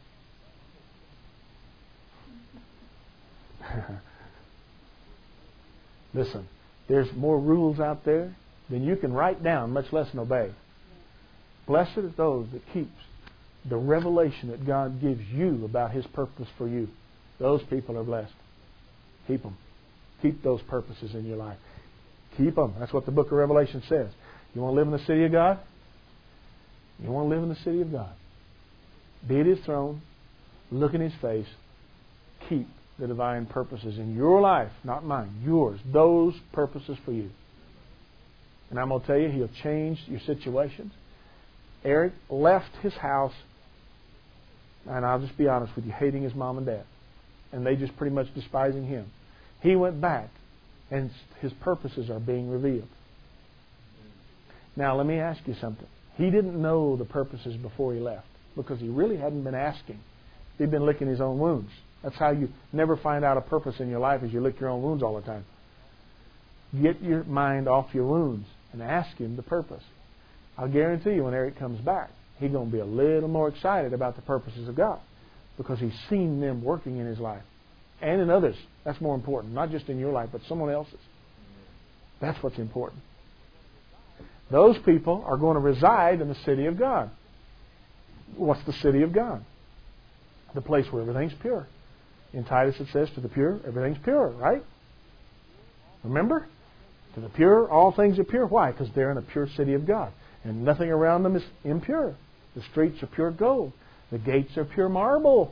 Listen, there's more rules out there than you can write down, much less than obey. Blessed are those that keeps the revelation that God gives you about His purpose for you. Those people are blessed. Keep them. Keep those purposes in your life. Keep them. That's what the book of Revelation says. You want to live in the city of God? You want to live in the city of God. Be at His throne. Look in His face. Keep the divine purposes in your life, not mine, yours. Those purposes for you. And I'm going to tell you, He'll change your situations. Eric left his house, and I'll just be honest with you, hating his mom and dad. And they just pretty much despising him. He went back, and his purposes are being revealed. Now, let me ask you something. He didn't know the purposes before he left because he really hadn't been asking. He'd been licking his own wounds. That's how you never find out a purpose in your life, is you lick your own wounds all the time. Get your mind off your wounds and ask Him the purpose. I'll guarantee you when Eric comes back, he's going to be a little more excited about the purposes of God because he's seen them working in his life and in others. That's more important, not just in your life, but someone else's. That's what's important. Those people are going to reside in the city of God. What's the city of God? The place where everything's pure. In Titus it says, to the pure, everything's pure, right? Remember? To the pure, all things are pure. Why? Because they're in a pure city of God. And nothing around them is impure. The streets are pure gold. The gates are pure marble.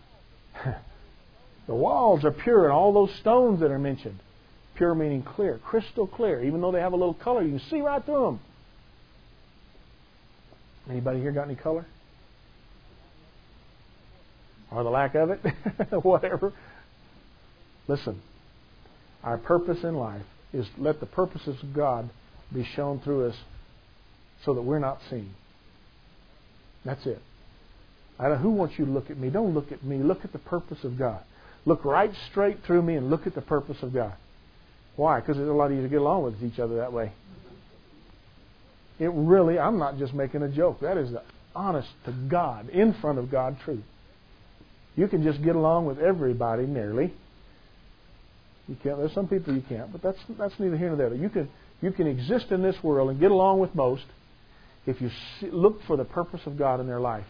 The walls are pure, and all those stones that are mentioned. Pure meaning clear, crystal clear. Even though they have a little color, you can see right through them. Anybody here got any color? Or the lack of it? Whatever. Listen, our purpose in life is let the purposes of God be shown through us so that we're not seen. That's it. I don't, who wants you to look at me? Don't look at me. Look at the purpose of God. Look right straight through me and look at the purpose of God. Why? Because it's a lot easier to get along with each other that way. It really, I'm not just making a joke. That is the honest to God, in front of God truth. You can just get along with everybody nearly. You can't. There's some people you can't, but that's that's neither here nor there. You can you can exist in this world and get along with most if you see, look for the purpose of God in their life.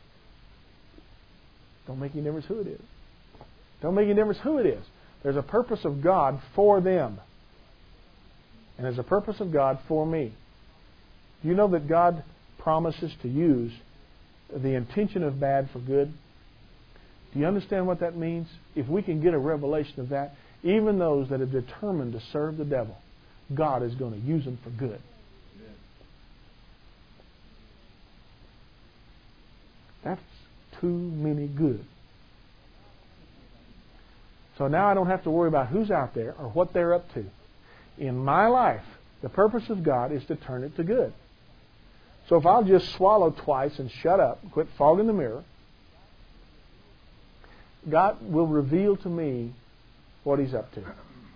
Don't make any difference who it is. Don't make any difference who it is. There's a purpose of God for them, and there's a purpose of God for me. Do you know that God promises to use the intention of bad for good? Do you understand what that means? If we can get a revelation of that, even those that are determined to serve the devil, God is going to use them for good. That's too many good. So now I don't have to worry about who's out there or what they're up to. In my life, the purpose of God is to turn it to good. So if I'll just swallow twice and shut up, quit fogging the mirror, God will reveal to me what He's up to.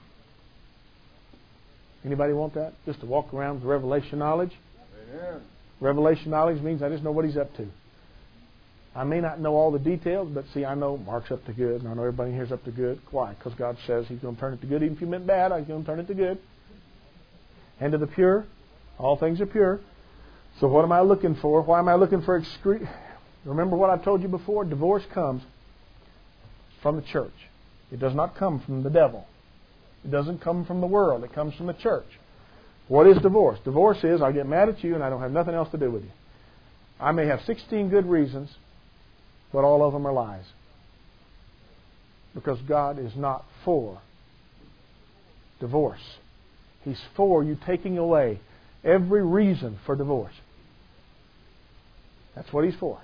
Anybody want that? Just to walk around with revelation knowledge? Amen. Revelation knowledge means I just know what He's up to. I may not know all the details, but see, I know Mark's up to good, and I know everybody here's up to good. Why? Because God says He's going to turn it to good. Even if you meant bad, He's going to turn it to good. And to the pure, all things are pure. So what am I looking for? Why am I looking for excre- Remember what I've told you before? Divorce comes from the church. It does not come from the devil. It doesn't come from the world. It comes from the church. What is divorce? Divorce is I get mad at you and I don't have nothing else to do with you. I may have sixteen good reasons, but all of them are lies. Because God is not for divorce. He's for you taking away every reason for divorce. That's what He's for.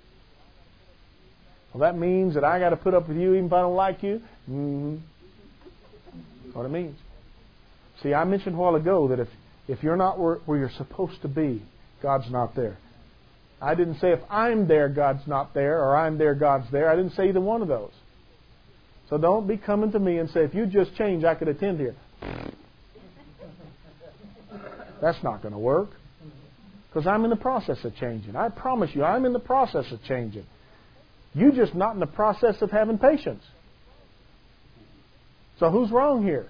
Well, that means that I got to put up with you even if I don't like you? Mm-hmm. That's what it means. See, I mentioned a while ago that if, if you're not where, where you're supposed to be, God's not there. I didn't say if I'm there, God's not there, or I'm there, God's there. I didn't say either one of those. So don't be coming to me and say, if you just change, I could attend here. That's not going to work. Because I'm in the process of changing. I promise you, I'm in the process of changing. You're just not in the process of having patience. So who's wrong here?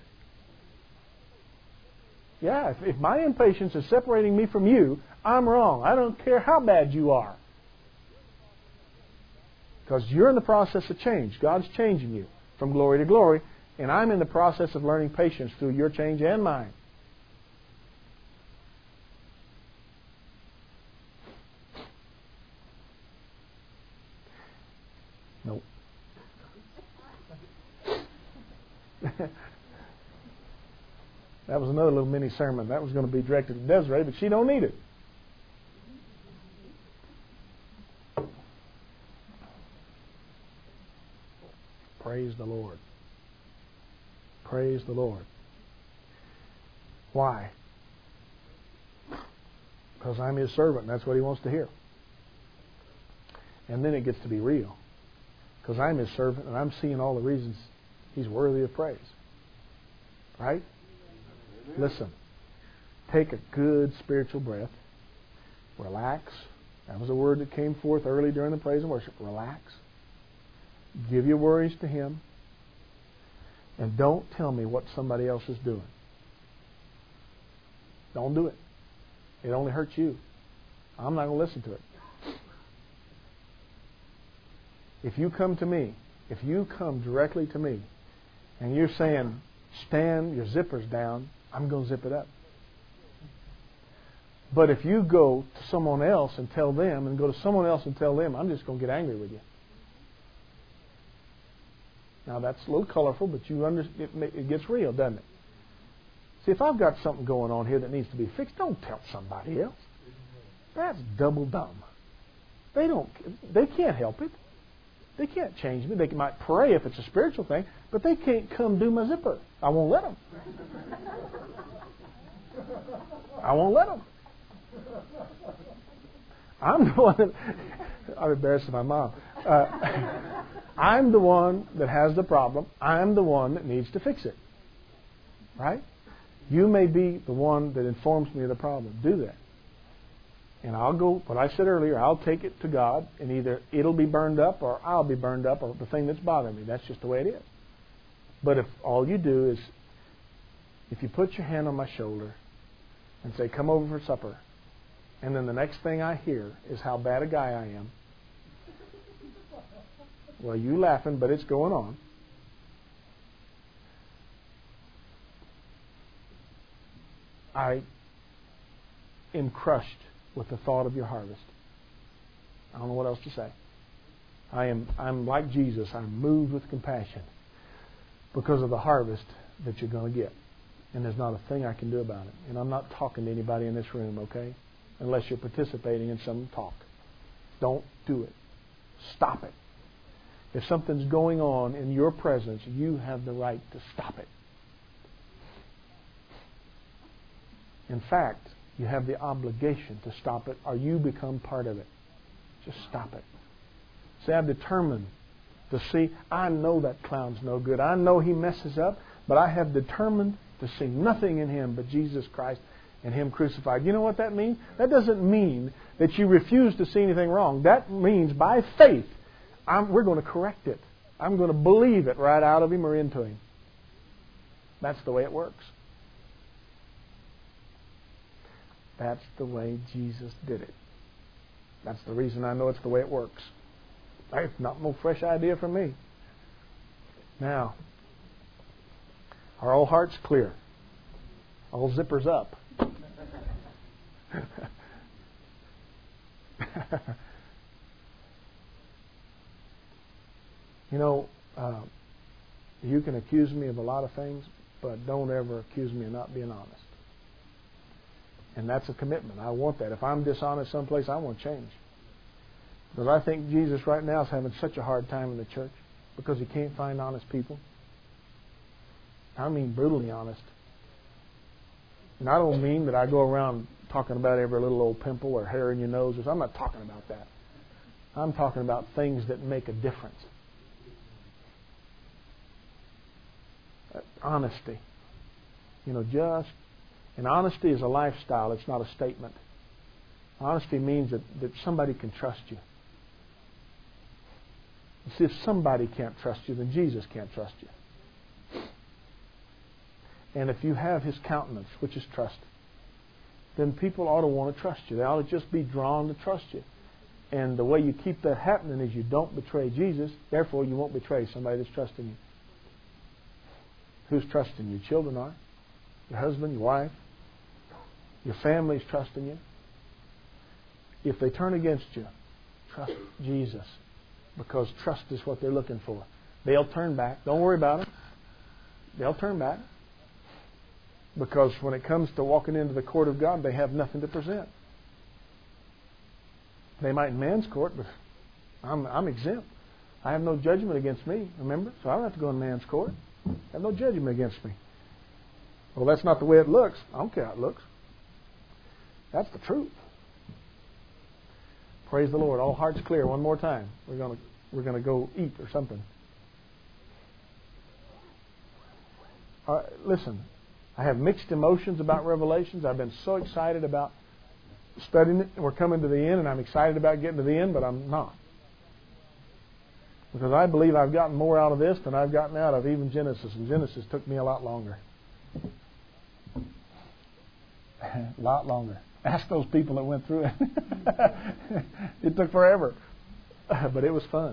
Yeah, if, if my impatience is separating me from you, I'm wrong. I don't care how bad you are. Because you're in the process of change. God's changing you from glory to glory. And I'm in the process of learning patience through your change and mine. Nope. That was another little mini sermon. That was going to be directed to Desiree, but she don't need it. Praise the Lord. Praise the Lord. Why? Because I'm His servant, and that's what He wants to hear. And then it gets to be real. Because I'm His servant, and I'm seeing all the reasons He's worthy of praise. Right? Listen. Take a good spiritual breath. Relax. That was a word that came forth early during the praise and worship. Relax. Give your worries to Him. And don't tell me what somebody else is doing. Don't do it. It only hurts you. I'm not going to listen to it. If you come to me, if you come directly to me, and you're saying, stand your zippers down, I'm going to zip it up. But if you go to someone else and tell them, and go to someone else and tell them, I'm just going to get angry with you. Now that's a little colorful, but you under, it, it gets real, doesn't it? See, if I've got something going on here that needs to be fixed, don't tell somebody else. That's double dumb. They don't. They can't help it. They can't change me. They might pray if it's a spiritual thing, but they can't come do my zipper. I won't let them. I won't let them. I'm the one that... I'm embarrassing my mom. Uh, I'm the one that has the problem. I'm the one that needs to fix it. Right? You may be the one that informs me of the problem. Do that. And I'll go, what I said earlier, I'll take it to God, and either it'll be burned up or I'll be burned up or the thing that's bothering me. That's just the way it is. But if all you do is, if you put your hand on my shoulder and say, come over for supper, and then the next thing I hear is how bad a guy I am, well, you laughing, but it's going on. I am crushed with the thought of your harvest. I don't know what else to say. I am I'm like Jesus. I'm moved with compassion because of the harvest that you're going to get. And there's not a thing I can do about it. And I'm not talking to anybody in this room, okay? Unless you're participating in some talk. Don't do it. Stop it. If something's going on in your presence, you have the right to stop it. In fact, you have the obligation to stop it, or you become part of it. Just stop it. Say, I'm determined to see, I know that clown's no good. I know he messes up, but I have determined to see nothing in him but Jesus Christ and Him crucified. You know what that means? That doesn't mean that you refuse to see anything wrong. That means by faith, I'm, we're going to correct it. I'm going to believe it right out of Him or into Him. That's the way it works. That's the way Jesus did it. That's the reason I know it's the way it works. It's not no fresh idea from me. Now, are all hearts clear? All zippers up? You know, uh, you can accuse me of a lot of things, but don't ever accuse me of not being honest. And that's a commitment. I want that. If I'm dishonest someplace, I want change. Because I think Jesus right now is having such a hard time in the church because He can't find honest people. I mean brutally honest. And I don't mean that I go around talking about every little old pimple or hair in your nose. I'm not talking about that. I'm talking about things that make a difference. Honesty. You know, just... And honesty is a lifestyle. It's not a statement. Honesty means that, that somebody can trust you. You see, if somebody can't trust you, then Jesus can't trust you. And if you have His countenance, which is trust, then people ought to want to trust you. They ought to just be drawn to trust you. And the way you keep that happening is you don't betray Jesus. Therefore, you won't betray somebody that's trusting you. Who's trusting you? Children are. Your husband, your wife. Your family's trusting you. If they turn against you, trust Jesus. Because trust is what they're looking for. They'll turn back. Don't worry about it. They'll turn back. Because when it comes to walking into the court of God, they have nothing to present. They might in man's court, but I'm, I'm exempt. I have no judgment against me, remember? So I don't have to go in man's court. I have no judgment against me. Well, that's not the way it looks. I don't care how it looks. That's the truth. Praise the Lord. All hearts clear. One more time. We're going to we're going to go eat or something. Uh, listen, I have mixed emotions about Revelations. I've been so excited about studying it. We're coming to the end, and I'm excited about getting to the end, but I'm not. Because I believe I've gotten more out of this than I've gotten out of even Genesis. And Genesis took me a lot longer. A lot longer. Ask those people that went through it. It took forever. But it was fun.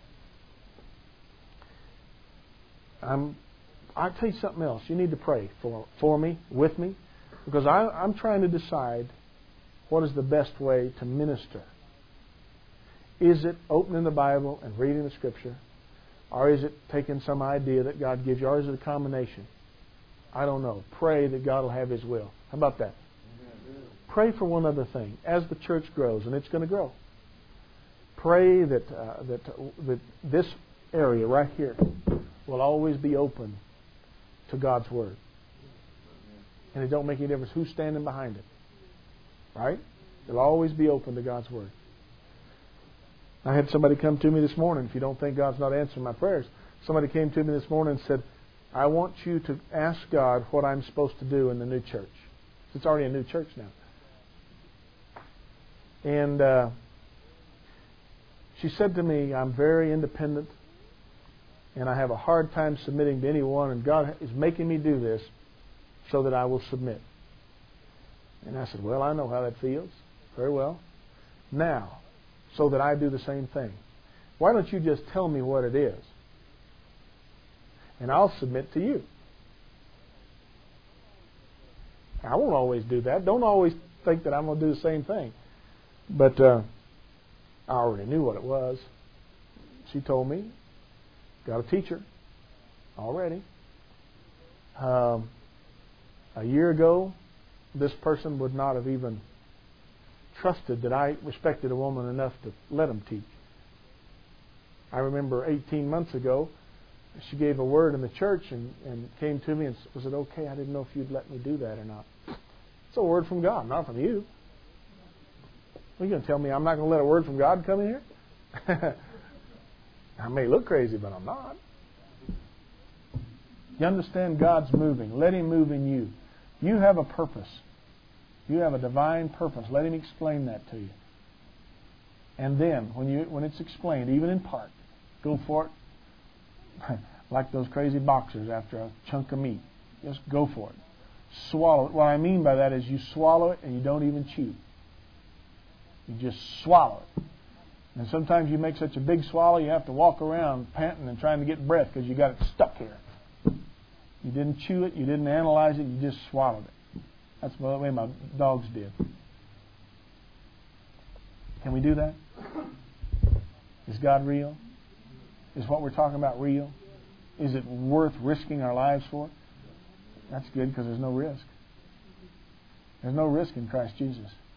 I'm, I'll tell you something else. You need to pray for, for me, with me. Because I, I'm trying to decide what is the best way to minister. Is it opening the Bible and reading the Scripture? Or is it taking some idea that God gives you? Or is it a combination? I don't know. Pray that God will have His will. How about that? Amen. Pray for one other thing. As the church grows, and it's going to grow, pray that, uh, that, that this area right here will always be open to God's Word. And it don't make any difference who's standing behind it. Right? It'll always be open to God's Word. I had somebody come to me this morning. If you don't think God's not answering my prayers, somebody came to me this morning and said, I want you to ask God what I'm supposed to do in the new church. It's already a new church now. And uh, she said to me, I'm very independent and I have a hard time submitting to anyone, and God is making me do this so that I will submit. And I said, well, I know how that feels. Very well. Now, so that I do the same thing, why don't you just tell me what it is? And I'll submit to you. I won't always do that. Don't always think that I'm going to do the same thing. But uh, I already knew what it was. She told me. Got a teacher already. Um, a year ago, this person would not have even trusted that I respected a woman enough to let him teach. I remember eighteen months ago, she gave a word in the church and, and came to me and said, was it okay? I didn't know if you'd let me do that or not. It's a word from God, not from you. Are you going to tell me I'm not going to let a word from God come in here? I may look crazy, but I'm not. You understand God's moving. Let Him move in you. You have a purpose. You have a divine purpose. Let Him explain that to you. And then, when you when it's explained, even in part, go for it. Like those crazy boxers after a chunk of meat. Just go for it. Swallow it. What I mean by that is you swallow it and you don't even chew. You just swallow it. And sometimes you make such a big swallow you have to walk around panting and trying to get breath because you got it stuck here. You didn't chew it. You didn't analyze it. You just swallowed it. That's the way my dogs did. Can we do that? Is God real? Is what we're talking about real? Is it worth risking our lives for? That's good because there's no risk. There's no risk in Christ Jesus.